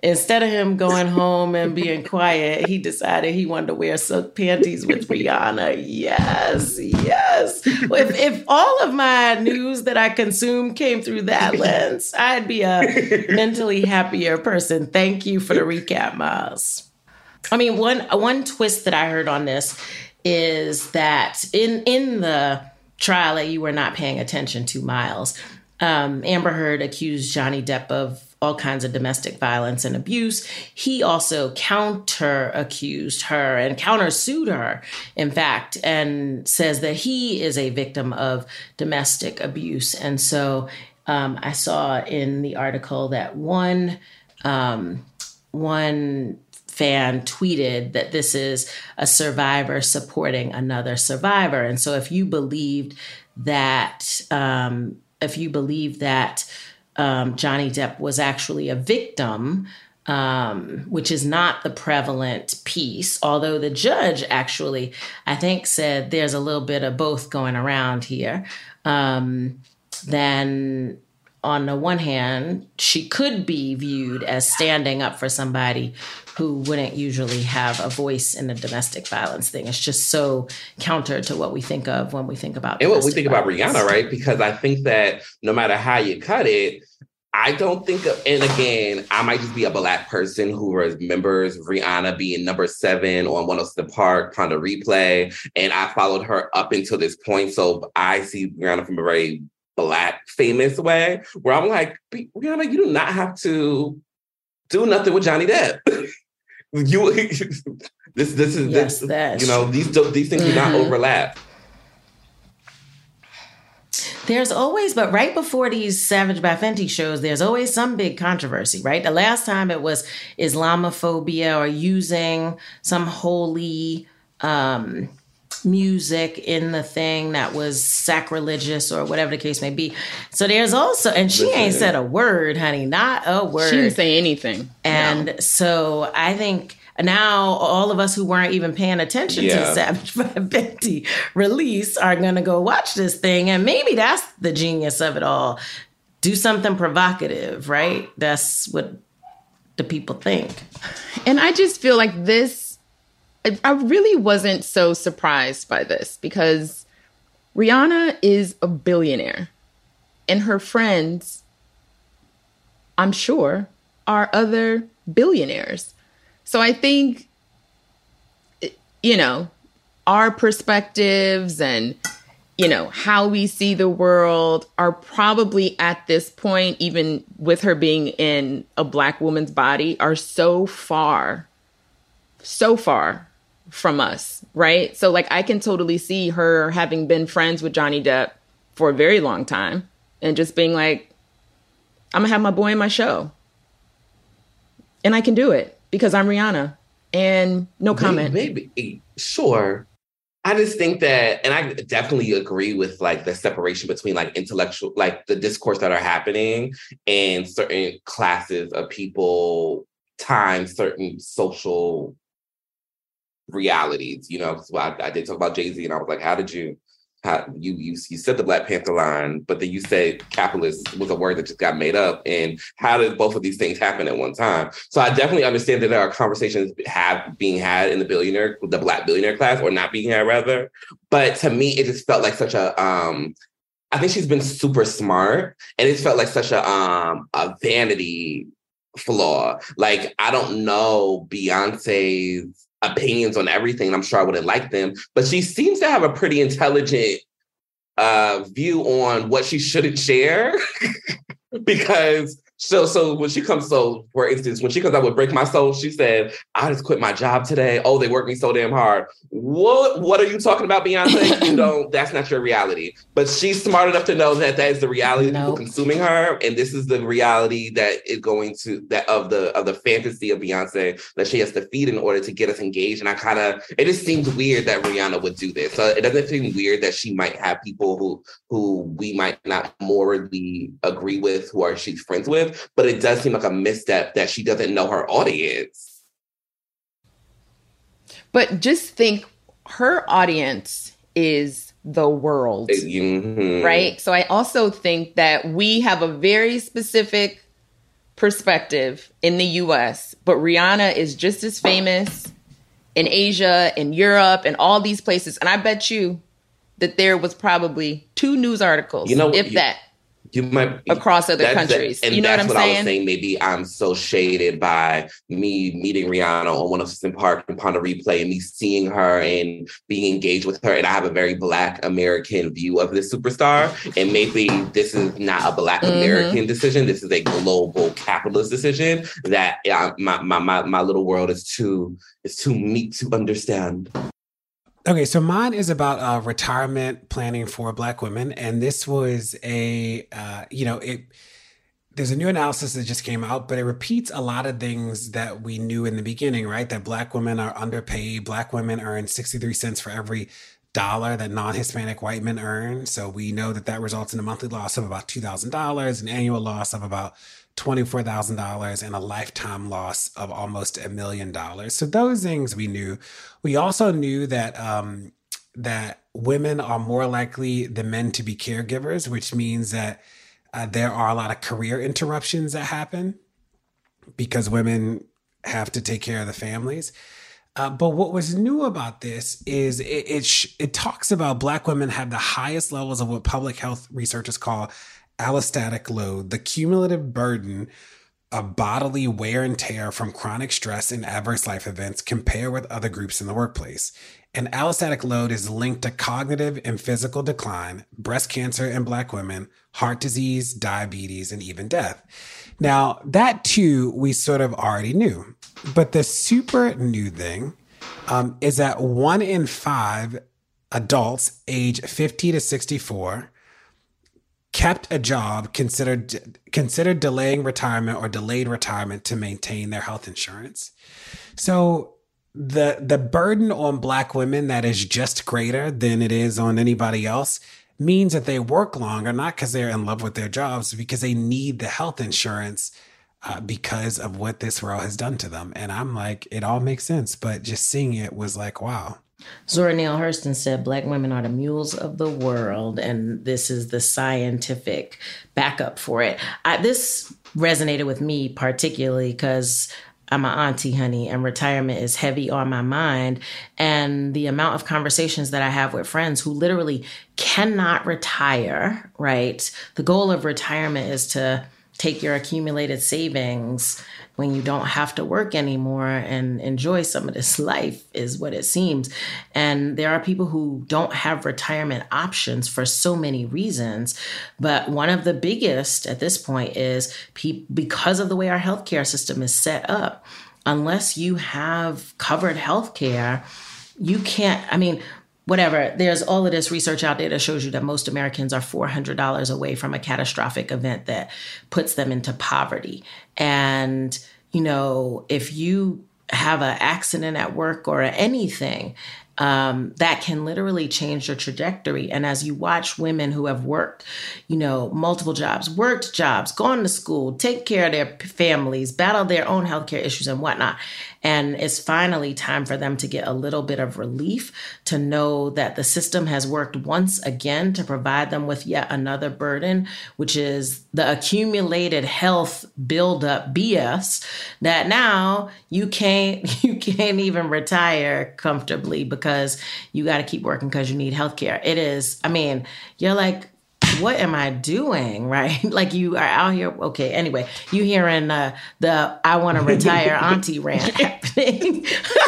instead of him going home and being quiet, he decided he wanted to wear silk panties with Rihanna. Yes, yes. If, if all of my news that I consume came through that lens, I'd be a mentally happier person. Thank you for the recap, Miles. I mean, one one twist that I heard on this is that in in the trial that you were not paying attention to, Miles, um, Amber Heard accused Johnny Depp of all kinds of domestic violence and abuse. He also counter accused her and countersued her, in fact, and says that he is a victim of domestic abuse. And so um, I saw in the article that one um, one fan tweeted that this is a survivor supporting another survivor. And so if you believed that, um, if you believe that um, Johnny Depp was actually a victim, um, which is not the prevalent piece, although the judge actually, I think, said there's a little bit of both going around here, um, then on the one hand, she could be viewed as standing up for somebody who wouldn't usually have a voice in the domestic violence thing. It's just so counter to what we think of when we think about and what we think violence. about Rihanna, right? Because I think that no matter how you cut it, I don't think of, and again, I might just be a Black person who remembers Rihanna being number seven on one oh six Park on the replay, and I followed her up until this point. So I see Rihanna from a very Black famous way, where I'm like, Rihanna, you do not have to do nothing with Johnny Depp. you, this, this is, yes, this, you know, these these things mm-hmm. do not overlap. There's always, but right before these Savage by Fenty shows, there's always some big controversy, right? The last time it was Islamophobia or using some holy um, music in the thing that was sacrilegious or whatever the case may be. So there's also, and she Listen. ain't said a word, honey, not a word. She didn't say anything. And no. so I think now all of us who weren't even paying attention yeah. to Savage by Fenty release are going to go watch this thing. And maybe that's the genius of it all. Do something provocative, right? That's what the people think. And I just feel like this, I really wasn't so surprised by this because Rihanna is a billionaire and her friends, I'm sure, are other billionaires. So I think, you know, our perspectives and, you know, how we see the world are probably at this point, even with her being in a Black woman's body, are so far, so far from us, right? So like I can totally see her having been friends with Johnny Depp for a very long time and just being like, I'm gonna have my boy in my show. And I can do it because I'm Rihanna. And no comment. Maybe, maybe, sure. I just think that, and I definitely agree with like the separation between like intellectual, like the discourse that are happening and certain classes of people, time, certain social realities, you know, because I, I did talk about Jay-Z and I was like, how did you, how you, you, you said the Black Panther line, but then you said capitalist was a word that just got made up. And how did both of these things happen at one time? So I definitely understand that there are conversations have being had in the billionaire, the Black billionaire class, or not being had rather. But to me, it just felt like such a, um, I think she's been super smart and it felt like such a, um, a vanity flaw. Like, I don't know Beyonce's opinions on everything. I'm sure I wouldn't like them, but she seems to have a pretty intelligent uh, view on what she shouldn't share. Because so, so when she comes, so for instance, when she comes out with Break My Soul, she said, I just quit my job today. Oh, they worked me so damn hard. What, what are you talking about, Beyonce? You know, that's not your reality. But she's smart enough to know that that is the reality of people consuming her. And this is the reality that is going to, that of the, of the fantasy of Beyonce that she has to feed in order to get us engaged. And I kind of, it just seems weird that Rihanna would do this. So it doesn't seem weird that she might have people who, who we might not morally agree with, who are she's friends with. But it does seem like a misstep that she doesn't know her audience. But just think, her audience is the world, mm-hmm. right? So I also think that we have a very specific perspective in the U S, but Rihanna is just as famous in Asia, in Europe, and all these places. And I bet you that there was probably two news articles, you know, if you, that, you might across other countries. And you know that's what I'm what saying? I was saying. Maybe I'm so shaded by me meeting Rihanna on one of Sim Park and Ponda Replay, and me seeing her and being engaged with her. And I have a very Black American view of this superstar. And maybe this is not a Black mm-hmm. American decision. This is a global capitalist decision that uh, my, my my my little world is too is too meek to understand. Okay, so mine is about uh, retirement planning for Black women, and this was a, uh, you know, it. There's a new analysis that just came out, but it repeats a lot of things that we knew in the beginning, right? That Black women are underpaid. Black women earn sixty-three cents for every dollar that non-Hispanic white men earn. So we know that that results in a monthly loss of about two thousand dollars, an annual loss of about twenty-four thousand dollars, and a lifetime loss of almost a million dollars. So those things we knew. We also knew that um, that women are more likely than men to be caregivers, which means that uh, there are a lot of career interruptions that happen because women have to take care of the families. Uh, but what was new about this is it it, sh- it talks about Black women have the highest levels of what public health researchers call allostatic load, the cumulative burden of bodily wear and tear from chronic stress and adverse life events compared with other groups in the workplace. And allostatic load is linked to cognitive and physical decline, breast cancer in Black women, heart disease, diabetes, and even death. Now, that too, we sort of already knew. But the super new thing um, is that one in five adults age fifty to sixty-four kept a job, considered considered delaying retirement or delayed retirement to maintain their health insurance. So the the burden on Black women that is just greater than it is on anybody else means that they work longer, not because they're in love with their jobs, because they need the health insurance uh, because of what this world has done to them. And I'm like, it all makes sense. But just seeing it was like, wow. Zora Neale Hurston said Black women are the mules of the world, and this is the scientific backup for it. I, this resonated with me particularly because I'm an auntie, honey, and retirement is heavy on my mind. And the amount of conversations that I have with friends who literally cannot retire, right? The goal of retirement is to take your accumulated savings when you don't have to work anymore and enjoy some of this life is what it seems. And there are people who don't have retirement options for so many reasons. But one of the biggest at this point is pe- because of the way our healthcare system is set up, unless you have covered healthcare, you can't, I mean, whatever, there's all of this research out there that shows you that most Americans are four hundred dollars away from a catastrophic event that puts them into poverty. And, you know, if you have an accident at work or anything, um, that can literally change your trajectory. And as you watch women who have worked, you know, multiple jobs, worked jobs, gone to school, take care of their families, battle their own healthcare issues and whatnot, and it's finally time for them to get a little bit of relief, to know that the system has worked once again to provide them with yet another burden, which is the accumulated health buildup B S that now you can't you can't even retire comfortably because you got to keep working because you need healthcare. It is, I mean, you're like, what am I doing? Right? Like you are out here. Okay. Anyway, you hearing uh, the I want to retire auntie rant happening.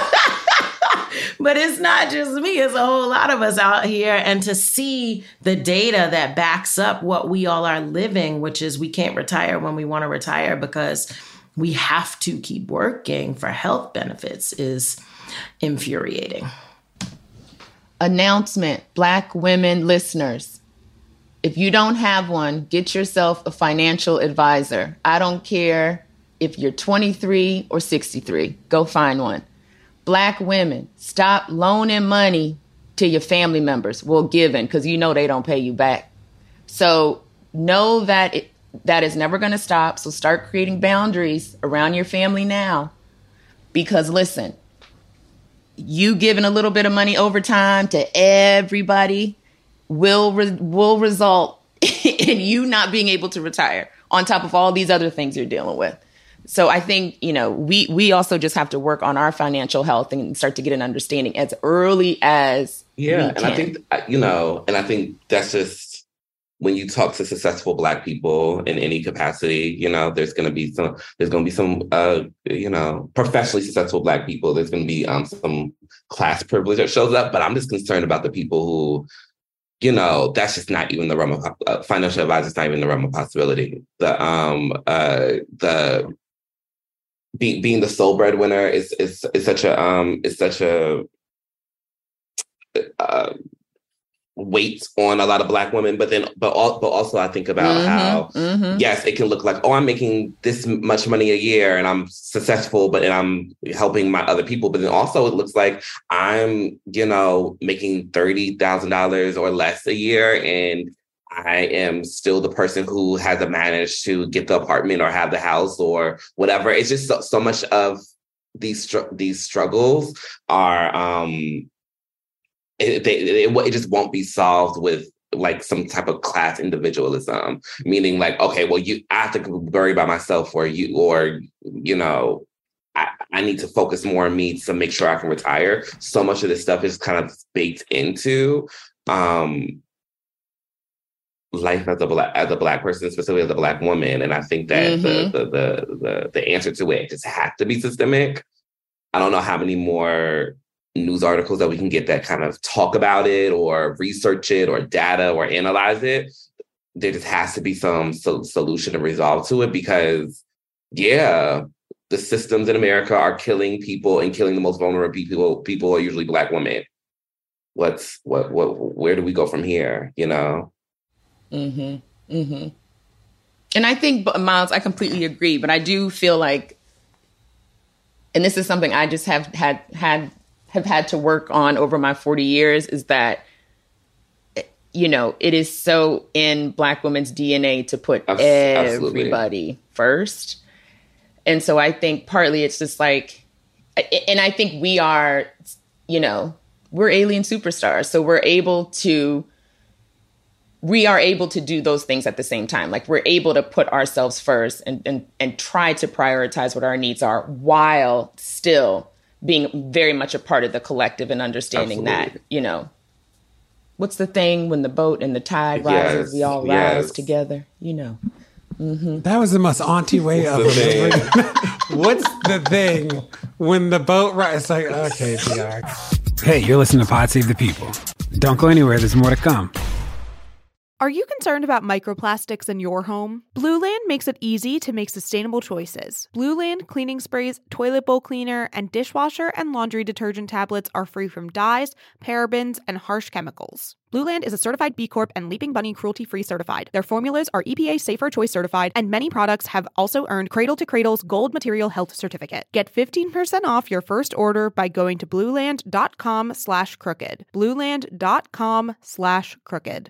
But it's not just me. It's a whole lot of us out here. And to see the data that backs up what we all are living, which is we can't retire when we want to retire because we have to keep working for health benefits, is infuriating. Announcement, Black women listeners. If you don't have one, get yourself a financial advisor. I don't care if you're twenty-three or sixty-three. Go find one. Black women, stop loaning money to your family members. Well, giving, because you know they don't pay you back. So know that it, that is never going to stop. So start creating boundaries around your family now. Because listen, you giving a little bit of money over time to everybody will re- will result in you not being able to retire. on top of all these other things you're dealing with. So I think, you know, we we also just have to work on our financial health and start to get an understanding as early as yeah. we And can. I think, you know, and I think that's just when you talk to successful Black people in any capacity, you know, there's going to be some, there's going to be some, uh, you know, professionally successful Black people. There's going to be um, some class privilege that shows up. But I'm just concerned about the people who, you know, that's just not even the realm of uh, financial advisor. It's not even the realm of possibility. The um uh the being being the sole breadwinner is is is such a um is such a uh, weight on a lot of Black women. But then, but all, but also, I think about Mm-hmm, how mm-hmm. yes, it can look like, oh, I'm making this much money a year and I'm successful, but and I'm helping my other people. But then also, it looks like I'm, you know, making thirty thousand dollars or less a year, and I am still the person who hasn't managed to get the apartment or have the house or whatever. It's just so, so much of these str- these struggles are um, it, they, it, it just won't be solved with like some type of class individualism, meaning like, okay, well, you I have to worry about myself, or you, or you know, I, I need to focus more on me to make sure I can retire. So much of this stuff is kind of baked into um, life as a black as a black person, specifically as a Black woman, and I think that Mm-hmm. the, the the the the answer to it just has to be systemic. I don't know how many more news articles that we can get that kind of talk about it or research it or data or analyze it. There just has to be some so- solution and resolve to it, because yeah, the systems in America are killing people and killing the most vulnerable people. People are usually Black women. What's what what where do we go from here? You know? Mm-hmm. Mm-hmm. And I think, Miles, I completely agree, but I do feel like, and this is something I just have had had have had to work on over my forty years, is that, you know, it is so in Black women's D N A to put Absolutely. everybody first. And so I think partly it's just like, and I think we are, you know, we're alien superstars. So we're able to, we are able to do those things at the same time. Like we're able to put ourselves first and, and, and try to prioritize what our needs are while still being very much a part of the collective and understanding Absolutely. that, you know, what's the thing when the boat and the tide rises, Yes, we all yes. rise together, you know. Mm-hmm. That was the most auntie way of What's the thing? remembering. What's the thing when the boat rises? It's like, okay, D R. Hey, you're listening to Pod Save the People. Don't go anywhere. There's more to come. Are you concerned about microplastics in your home? Blue Land makes it easy to make sustainable choices. Blue Land cleaning sprays, toilet bowl cleaner, and dishwasher and laundry detergent tablets are free from dyes, parabens, and harsh chemicals. Blue Land is a certified B Corp and Leaping Bunny cruelty-free certified. Their formulas are E P A Safer Choice certified, and many products have also earned Cradle to Cradle's Gold Material Health Certificate. Get fifteen percent off your first order by going to blueland.com slash crooked. blueland.com slash crooked.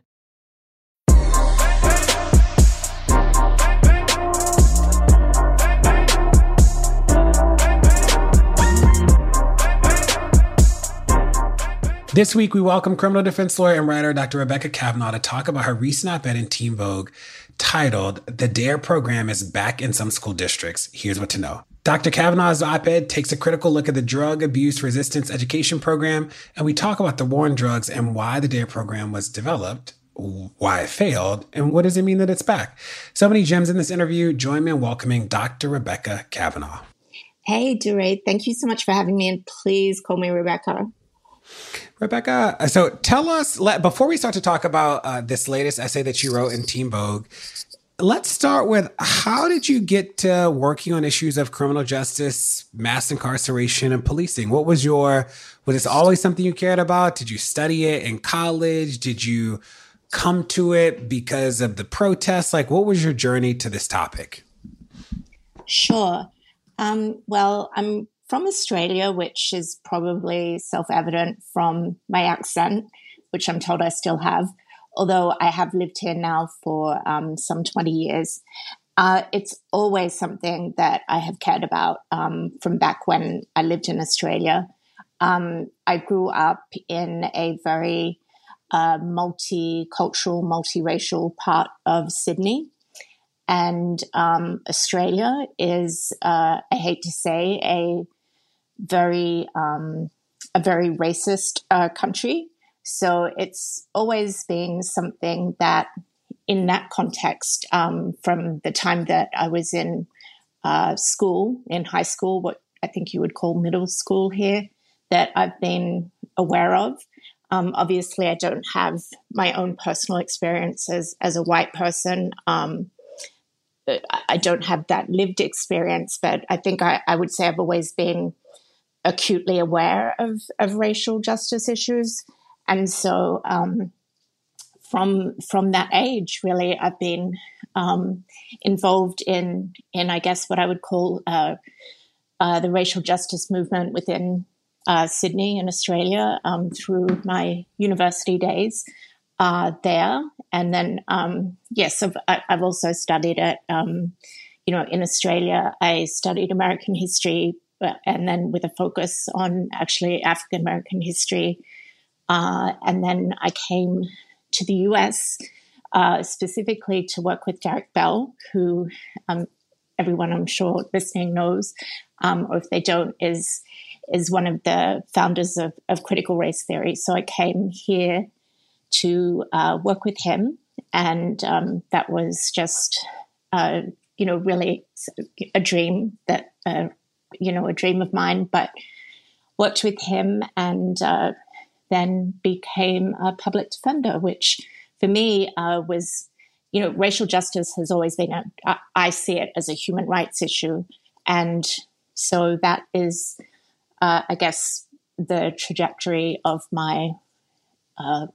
This week, we welcome criminal defense lawyer and writer Doctor Rebecca Kavanaugh to talk about her recent op-ed in Teen Vogue titled, "The DARE Program is Back in Some School Districts. Here's What to Know." Doctor Kavanaugh's op-ed takes a critical look at the Drug Abuse Resistance Education Program, and we talk about the war on drugs and why the DARE program was developed, why it failed, and what does it mean that it's back. So many gems in this interview. Join me in welcoming Doctor Rebecca Kavanaugh. Hey, DeRay. Thank you so much for having me, and please call me Rebecca. Rebecca, so tell us, let, before we start to talk about uh, this latest essay that you wrote in Teen Vogue, let's start with, how did you get to working on issues of criminal justice, mass incarceration, and policing? What was your, was this always something you cared about? Did you study it in college? Did you come to it because of the protests? Like, what was your journey to this topic? Sure. Um, well, I'm from Australia, which is probably self-evident from my accent, which I'm told I still have, although I have lived here now for um, some twenty years. Uh, it's always something that I have cared about um, from back when I lived in Australia. Um, I grew up in a very uh, multicultural, multiracial part of Sydney. And um, Australia is, uh, I hate to say, a very um, a very racist uh, country. So it's always been something that, in that context, um, from the time that I was in uh, school, in high school, what I think you would call middle school here, that I've been aware of. Um, obviously, I don't have my own personal experience as, as a white person. Um, I don't have that lived experience, but I think I, I would say I've always been acutely aware of, of racial justice issues. And so um, from from that age, really, I've been um, involved in, in, I guess, what I would call uh, uh, the racial justice movement within uh, Sydney in Australia um, through my university days uh, there. And then, um, yes, I've, I've also studied it, um, you know, in Australia. I studied American history, and then with a focus on actually African American history. Uh, and then I came to the U S uh, specifically to work with Derek Bell, who um, everyone I'm sure listening knows, um, or if they don't, is is one of the founders of, of critical race theory. So I came here to uh, work with him, and um, that was just, uh, you know, really a dream that. Uh, you know, a dream of mine, but worked with him and uh, then became a public defender, which for me uh, was, you know, racial justice has always been, a, I, I see it as a human rights issue. And so that is, uh, I guess, the trajectory of my, uh,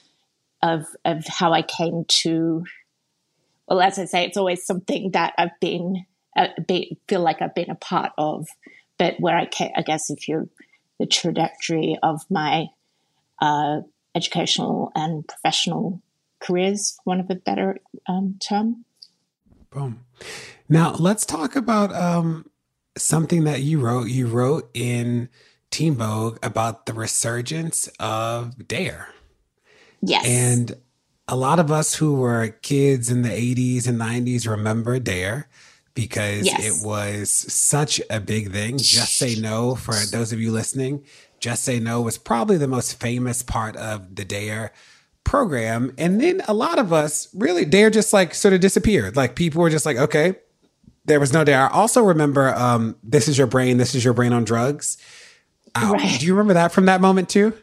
of, of how I came to, well, as I say, it's always something that I've been Uh, be, feel like I've been a part of, but where I, can, I guess if you're the trajectory of my uh, educational and professional careers, for want of a better um, term. Boom. Now let's talk about um, something that you wrote. You wrote in Teen Vogue about the resurgence of Dare. Yes. And a lot of us who were kids in the eighties and nineties remember Dare, because yes. it was such a big thing. Just Say No, for those of you listening, Just Say No was probably the most famous part of the Dare program. And then a lot of us, really, Dare just like sort of disappeared. Like people were just like, okay, there was no Dare. I also remember um, This Is Your Brain, This Is Your Brain on Drugs. Uh, right. Do you remember that from that moment too?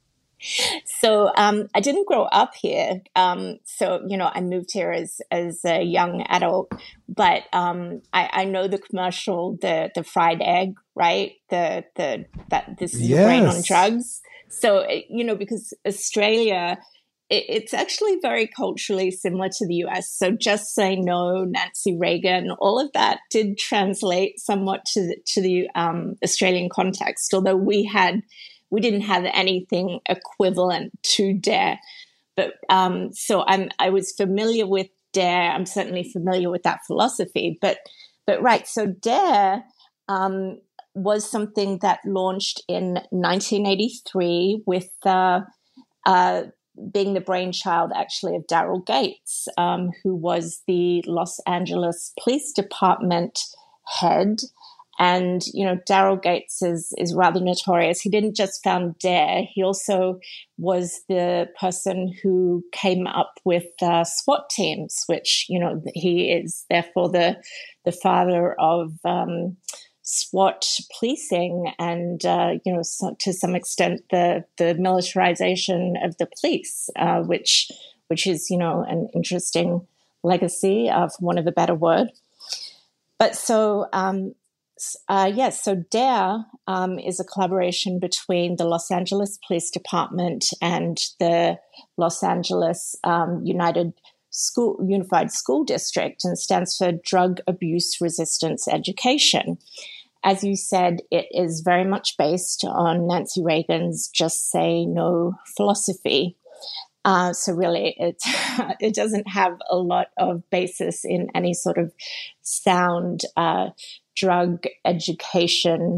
So um, I didn't grow up here. Um, so, you know, I moved here as as a young adult. But um, I, I know the commercial, the the fried egg, right? The the that this is yes. your brain on drugs. So, you know, because Australia, it, it's actually very culturally similar to the U S. So Just Say No, Nancy Reagan, all of that did translate somewhat to the, to the um, Australian context, although we had We didn't have anything equivalent to Dare. But um, so I'm, I was familiar with Dare. I'm certainly familiar with that philosophy. But, but right, so Dare um, was something that launched in nineteen eighty-three with uh, uh, being the brainchild, actually, of Daryl Gates, um, who was the Los Angeles Police Department head. And, you know, Daryl Gates is, is rather notorious. He didn't just found Dare. He also was the person who came up with uh, SWAT teams, which, you know, he is therefore the the father of um, SWAT policing and, uh, you know, so, to some extent, the, the militarization of the police, uh, which which is, you know, an interesting legacy, uh, for want of a better word. But so... Um, Uh, yes, so Dare um, is a collaboration between the Los Angeles Police Department and the Los Angeles um, United School Unified School District, and stands for Drug Abuse Resistance Education. As you said, it is very much based on Nancy Reagan's Just Say No philosophy. Uh, so really, it it doesn't have a lot of basis in any sort of sound uh, drug education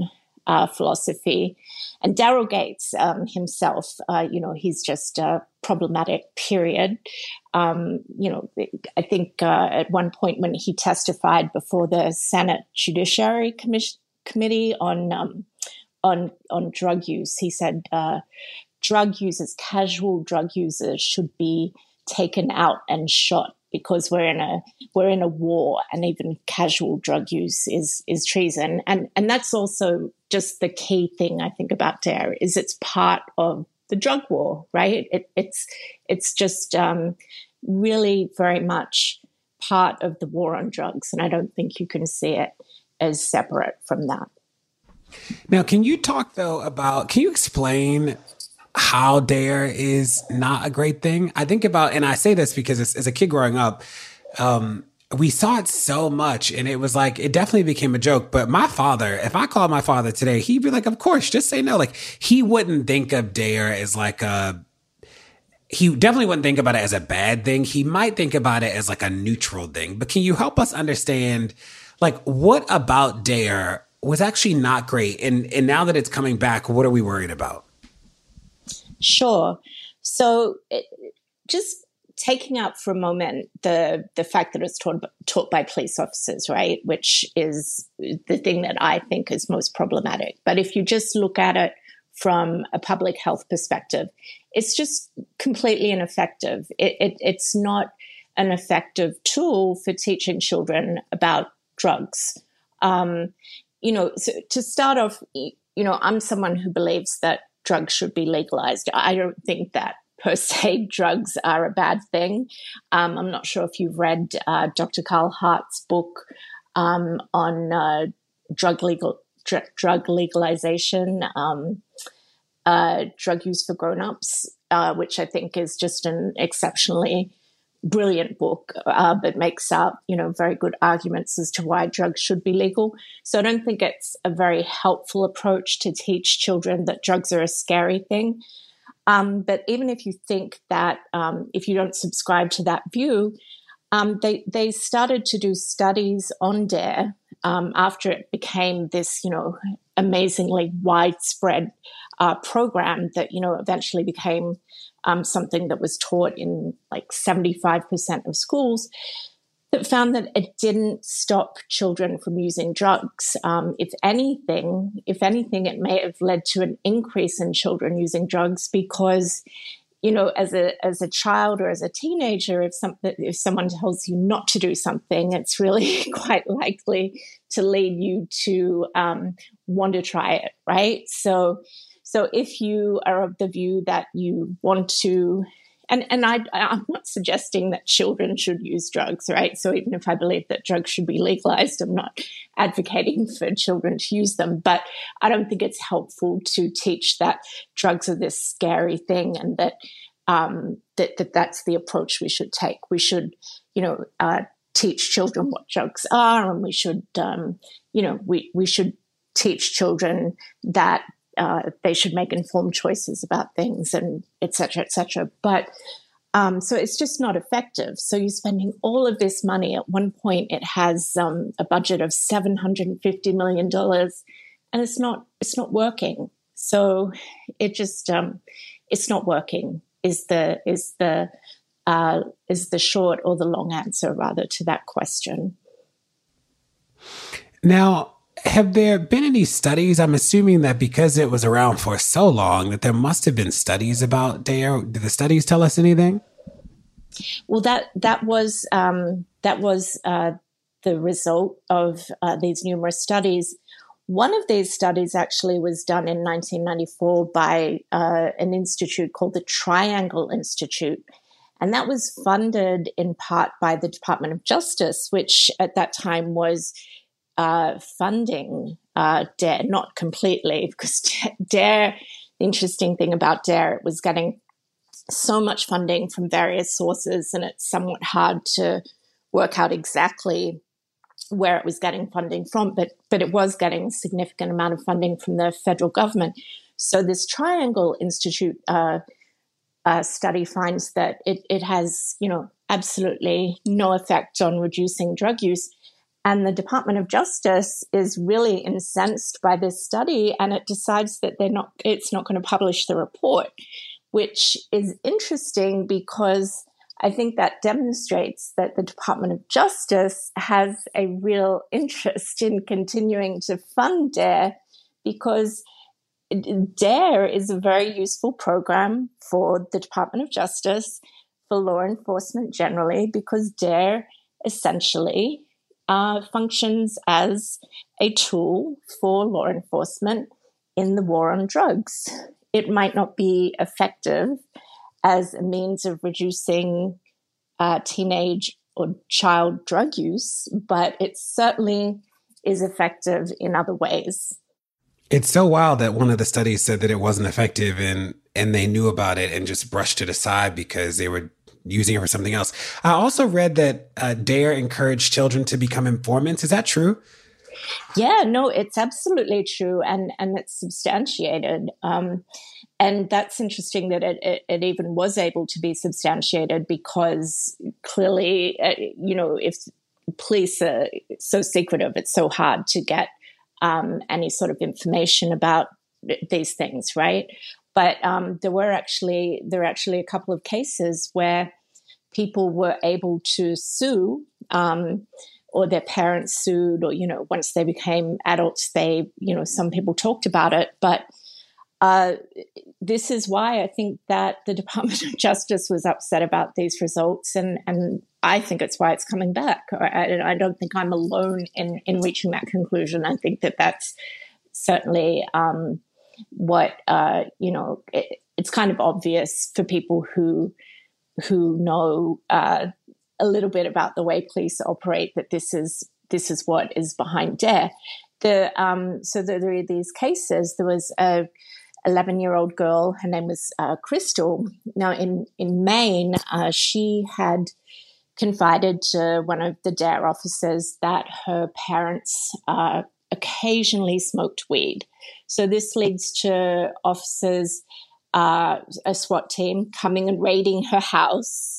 uh, philosophy. And Daryl Gates um, himself, uh, you know, he's just a problematic, period. Um, you know, I think uh, at one point when he testified before the Senate Judiciary Commission, Committee on um, on on drug use, he said uh, drug users, casual drug users, should be taken out and shot because we're in a we're in a war, and even casual drug use is is treason. And and that's also just the key thing I think about DARE is it's part of the drug war, right? It, it's it's just um, really very much part of the war on drugs, and I don't think you can see it as separate from that. Now, can you talk though about? Can you explain how DARE is not a great thing? I think about, and I say this because as, as a kid growing up, um, we saw it so much, and it was like, it definitely became a joke. But my father, if I called my father today, he'd be like, of course, just say no. Like, he wouldn't think of DARE as like a, he definitely wouldn't think about it as a bad thing. He might think about it as like a neutral thing. But can you help us understand, like, what about DARE was actually not great? And, and now that it's coming back, what are we worried about? Sure. So it, just taking out for a moment the the fact that it's taught, taught by police officers, right, which is the thing that I think is most problematic. But if you just look at it from a public health perspective, it's just completely ineffective. It, it, it's not an effective tool for teaching children about drugs. Um, you know, so to start off, you know, I'm someone who believes that drugs should be legalized. I don't think that per se drugs are a bad thing. Um, I'm not sure if you've read uh, Doctor Carl Hart's book um, on uh, drug legal dr- drug legalization, um, uh, drug use for grown-ups, uh, which I think is just an exceptionally brilliant book, uh, but makes up, you know, very good arguments as to why drugs should be legal. So I don't think it's a very helpful approach to teach children that drugs are a scary thing. Um, but even if you think that, um, if you don't subscribe to that view, um, they they started to do studies on DARE um, after it became this, you know, amazingly widespread uh, program that, you know, eventually became Um, something that was taught in like seventy-five percent of schools, that found that it didn't stop children from using drugs. Um, if anything, if anything, it may have led to an increase in children using drugs because, you know, as a as a child or as a teenager, if something if someone tells you not to do something, it's really quite likely to lead you to um, want to try it, right? So. So if you are of the view that you want to, and, and I, I'm not suggesting that children should use drugs, right? So even if I believe that drugs should be legalized, I'm not advocating for children to use them. But I don't think it's helpful to teach that drugs are this scary thing and that um, that, that that's the approach we should take. We should, you know, uh, teach children what drugs are, and we should, um, you know, we, we should teach children that Uh, they should make informed choices about things, and et cetera, et cetera. But um, so it's just not effective. So you're spending all of this money. At one point, it has um, a budget of seven hundred fifty million dollars, and it's not it's not working. So it just um, it's not working. Is the is the uh, is the short or the long answer rather to that question? Now, have there been any studies? I'm assuming that because it was around for so long that there must have been studies about DARE. Did the studies tell us anything? Well, that that was um, that was uh, the result of uh, these numerous studies. One of these studies actually was done in nineteen ninety-four by uh, an institute called the Triangle Institute. And that was funded in part by the Department of Justice, which at that time was uh, funding uh, DARE, not completely, because DARE, the interesting thing about DARE, it was getting so much funding from various sources, and it's somewhat hard to work out exactly where it was getting funding from, but but it was getting a significant amount of funding from the federal government. So this Triangle Institute uh, uh, study finds that it, it has, you know, absolutely no effect on reducing drug use. And the Department of Justice is really incensed by this study, and it decides that they're not, it's not going to publish the report, which is interesting because I think that demonstrates that the Department of Justice has a real interest in continuing to fund DARE, because DARE is a very useful program for the Department of Justice, for law enforcement generally, because DARE essentially uh, functions as a tool for law enforcement in the war on drugs. It might not be effective as a means of reducing uh, teenage or child drug use, but it certainly is effective in other ways. It's so wild that one of the studies said that it wasn't effective and and they knew about it and just brushed it aside because they were using it for something else. I also read that uh, DARE encouraged children to become informants. Is that true? Yeah, no, it's absolutely true, and and it's substantiated. Um, and that's interesting that it, it, it even was able to be substantiated, because clearly, uh, you know, if police are so secretive, it's so hard to get um, any sort of information about these things, right? But um, there were actually there were actually a couple of cases where people were able to sue. Um, or their parents sued, or, you know, once they became adults, they, you know, some people talked about it. But uh, this is why I think that the Department of Justice was upset about these results. And, and I think it's why it's coming back. I, I don't think I'm alone in, in reaching that conclusion. I think that that's certainly um, what, uh, you know, it, it's kind of obvious for people who, who know, uh, a little bit about the way police operate, that this is this is what is behind DARE. The um, so there are these cases. There was a eleven-year-old girl. Her name was uh, Crystal. Now in in Maine, uh, she had confided to one of the DARE officers that her parents uh, occasionally smoked weed. So this leads to officers, uh, a SWAT team, coming and raiding her house.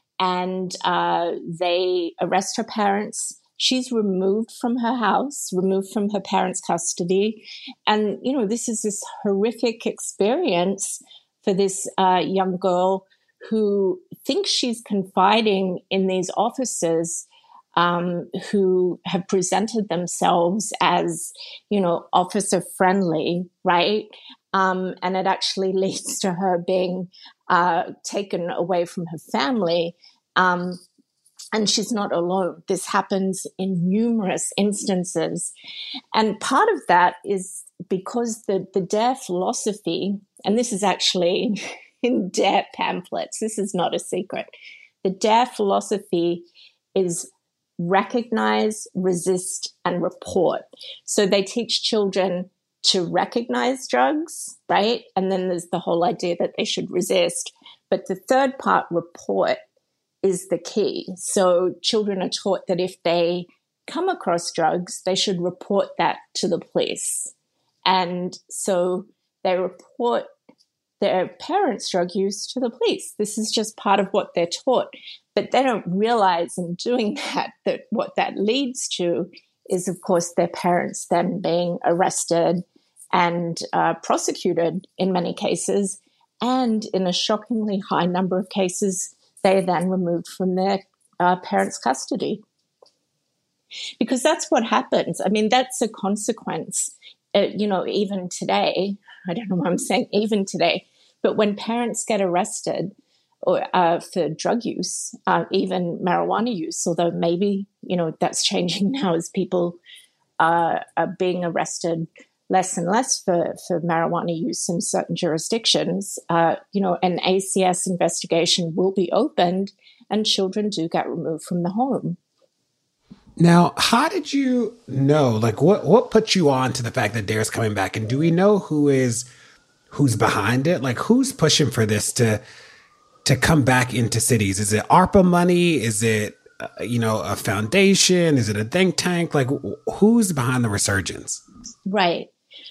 And uh, they arrest her parents. She's removed from her house, removed from her parents' custody. And, you know, this is this horrific experience for this uh, young girl who thinks she's confiding in these officers um, who have presented themselves as, you know, officer friendly, right? Um, and it actually leads to her being uh, taken away from her family. Um, and she's not alone. This happens in numerous instances. And part of that is because the, the DARE philosophy, and this is actually in DARE pamphlets, this is not a secret. The DARE philosophy is recognize, resist, and report. So they teach children to recognize drugs, right? And then there's the whole idea that they should resist. But the third part, report, is the key. So children are taught that if they come across drugs, they should report that to the police. And so they report their parents' drug use to the police. This is just part of what they're taught. But they don't realize in doing that, that what that leads to is, of course, their parents then being arrested and uh, prosecuted in many cases. And in a shockingly high number of cases, they are then removed from their uh, parents' custody. Because that's what happens. I mean, that's a consequence, uh, you know, even today. I don't know why I'm saying even today. But when parents get arrested or uh, for drug use, uh, even marijuana use, although maybe, you know, that's changing now as people uh, are being arrested less and less for, for marijuana use in certain jurisdictions, uh, you know, an A C S investigation will be opened and children do get removed from the home. Now, how did you know, like what, what put you on to the fact that DARE's coming back? And do we know who is, who's behind it? Like who's pushing for this to, to come back into cities? Is it ARPA money? Is it, uh, you know, a foundation? Is it a think tank? Like who's behind the resurgence? Right.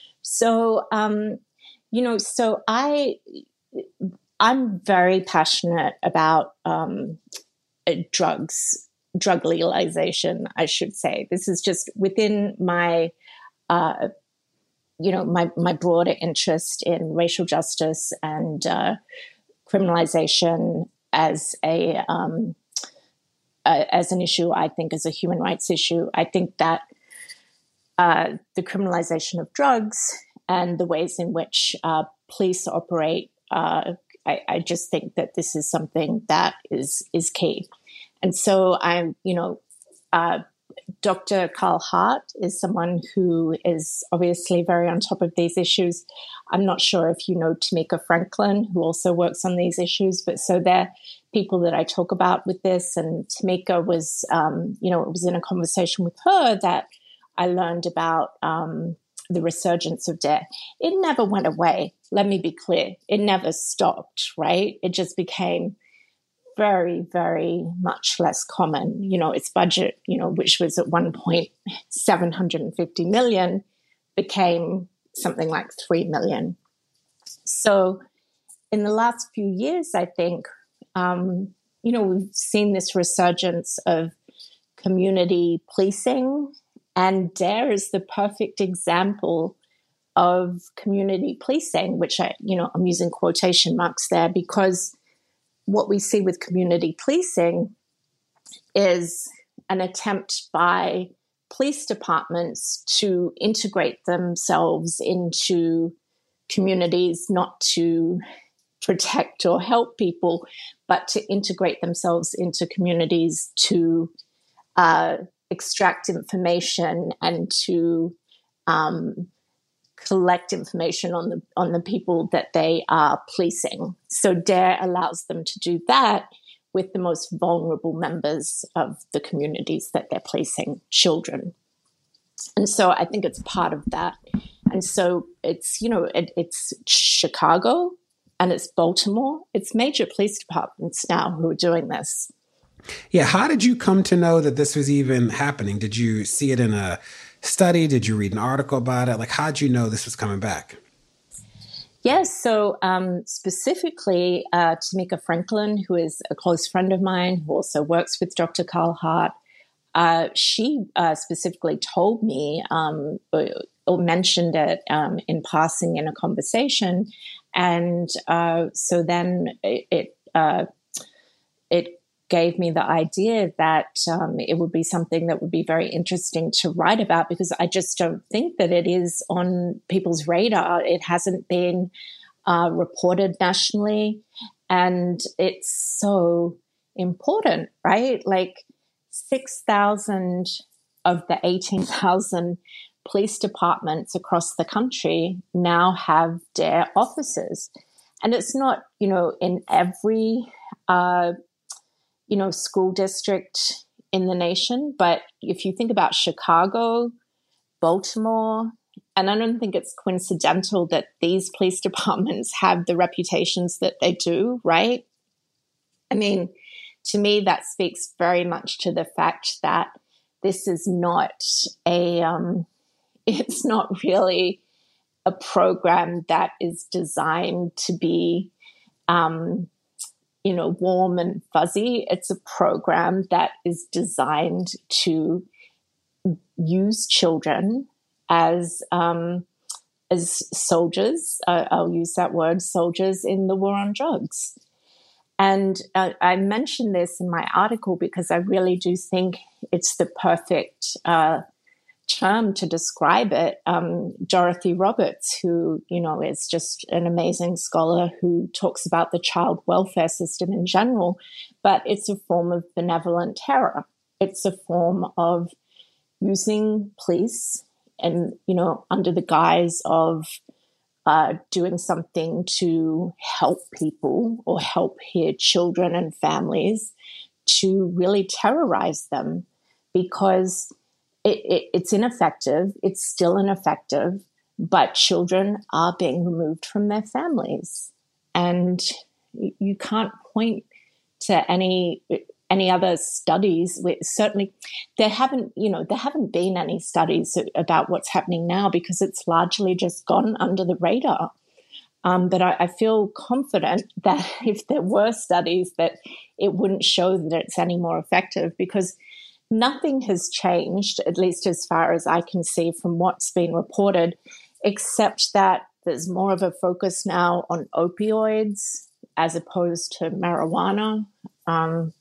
So, um, you know, so I, I'm very passionate about um, drugs drug legalization, I should say. This is just within my, uh, you know, my, my broader interest in racial justice and uh, criminalization as a um, uh, as an issue. I think as a human rights issue. I think that uh, the criminalization of drugs and the ways in which uh, police operate, uh, I, I just think that this is something that is is key. And so I'm, you know, uh, Doctor Carl Hart is someone who is obviously very on top of these issues. I'm not sure if you know Tamika Franklin, who also works on these issues, but so they're people that I talk about with this. And Tamika was, um, you know, it was in a conversation with her that I learned about um, the resurgence of D A R E. It never went away. Let me be clear. It never stopped, right? It just became very, very much less common. You know, its budget, you know, which was at one point seven hundred fifty million, became something like three million. So in the last few years, I think, um, you know, we've seen this resurgence of community policing, and D A R E is the perfect example of community policing, which I, you know, I'm using quotation marks there, because what we see with community policing is an attempt by police departments to integrate themselves into communities, not to protect or help people, but to integrate themselves into communities to uh, extract information and to um, collect information on the on the people that they are policing. So D A R E allows them to do that with the most vulnerable members of the communities that they're policing, children. And so I think it's part of that. And so it's, you know, it, it's Chicago and it's Baltimore. It's major police departments now who are doing this. Yeah. How did you come to know that this was even happening? Did you see it in a study? Did you read an article about it? Like, how did you know this was coming back? Yes. So um, specifically, uh, Tamika Franklin, who is a close friend of mine, who also works with Doctor Carl Hart, uh, she uh, specifically told me um, or, or mentioned it um, in passing in a conversation. And uh, so then it, it, uh, it gave me the idea that um, it would be something that would be very interesting to write about, because I just don't think that it is on people's radar. It hasn't been uh, reported nationally, and it's so important, right? Like six thousand of the eighteen thousand police departments across the country now have D A R E officers. And it's not, you know, in every uh you know, school district in the nation. But if you think about Chicago, Baltimore, and I don't think it's coincidental that these police departments have the reputations that they do, right? I mean, to me, that speaks very much to the fact that this is not a, um, it's not really a program that is designed to be, um, you know, warm and fuzzy. It's a program that is designed to use children as um, as soldiers. Uh, I'll use that word, soldiers in the war on drugs. And uh, I mentioned this in my article because I really do think it's the perfect uh, term to describe it. Um, Dorothy Roberts, who, you know, is just an amazing scholar who talks about the child welfare system in general, but it's a form of benevolent terror. It's a form of using police and, you know, under the guise of uh, doing something to help people or help here children and families, to really terrorize them, because It, it, it's ineffective. It's still ineffective, but children are being removed from their families, and you, you can't point to any any other studies. Certainly, there haven't you know there haven't been any studies about what's happening now, because it's largely just gone under the radar. Um, but I, I feel confident that if there were studies, that it wouldn't show that it's any more effective, because nothing has changed, at least as far as I can see from what's been reported, except that there's more of a focus now on opioids as opposed to marijuana. Um,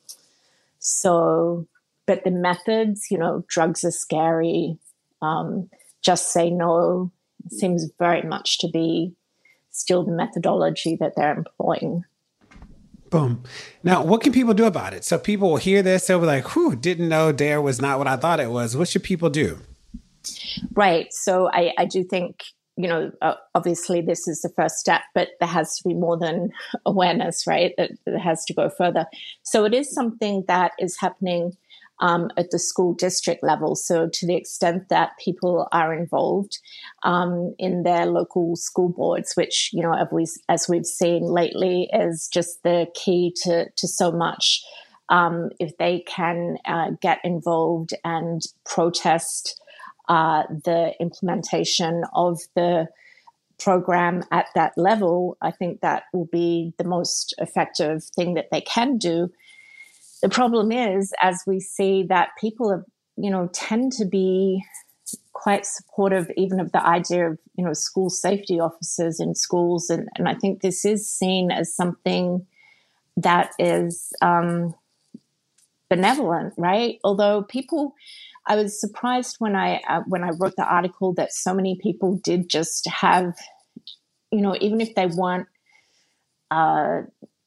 so, but the methods, you know, drugs are scary. Um, just say no seems very much to be still the methodology that they're employing. Boom. Now, what can people do about it? So people will hear this, they'll be like, whew, didn't know DARE was not what I thought it was. What should people do? Right. So I, I do think, you know, uh, obviously this is the first step, but there has to be more than awareness, right? That it has to go further. So it is something that is happening um, at the school district level. So to the extent that people are involved um, in their local school boards, which, you know, as, we, as we've seen lately, is just the key to, to so much. Um, if they can uh, get involved and protest uh, the implementation of the program at that level, I think that will be the most effective thing that they can do. The problem is, as we see that people have, you know, tend to be quite supportive even of the idea of, you know, school safety officers in schools. And, and I think this is seen as something that is um, benevolent, right? Although people, I was surprised when I, uh, when I wrote the article that so many people did just have, you know, even if they weren't, uh,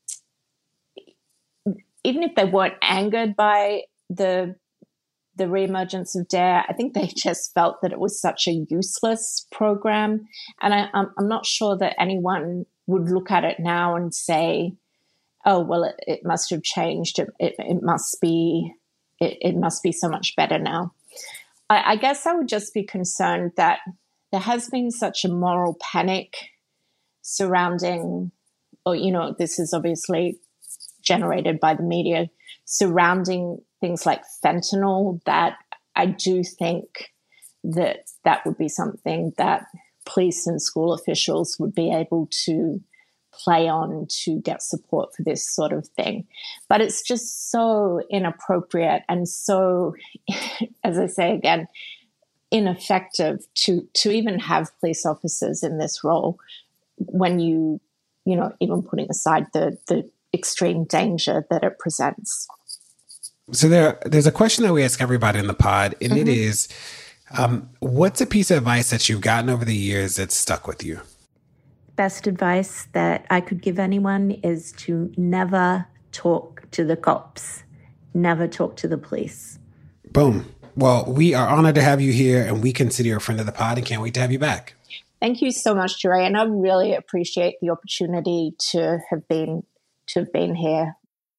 even if they weren't angered by the the reemergence of DARE, I think they just felt that it was such a useless program. And I, I'm, I'm not sure that anyone would look at it now and say, oh, well, it, it must have changed. It, it, it must be it, it must be so much better now. I, I guess I would just be concerned that there has been such a moral panic surrounding, or, you know, this is obviously generated by the media, surrounding things like fentanyl, that I do think that that would be something that police and school officials would be able to play on to get support for this sort of thing. But it's just so inappropriate and so, as I say again, ineffective to to even have police officers in this role when you, you know, even putting aside the the extreme danger that it presents. So there, there's a question that we ask everybody in the pod, and mm-hmm. it is, um, what's a piece of advice that you've gotten over the years that's stuck with you? Best advice that I could give anyone is to never talk to the cops, never talk to the police. Boom. Well, we are honored to have you here, and we consider you a friend of the pod and can't wait to have you back. Thank you so much, Jeray, and I really appreciate the opportunity to have been to have been here.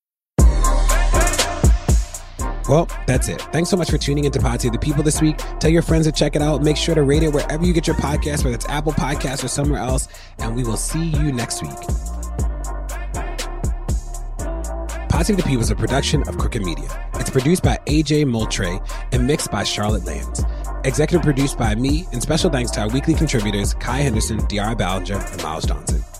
Well, that's it. Thanks so much for tuning into Pod Save the People this week. Tell your friends to check it out. Make sure to rate it wherever you get your podcast, whether it's Apple Podcasts or somewhere else. And we will see you next week. Pod Save the People is a production of Crooked Media. It's produced by A J Moultrie and mixed by Charlotte Lands. Executive produced by me, and special thanks to our weekly contributors, Kai Henderson, Diara Ballinger, and Miles Johnson.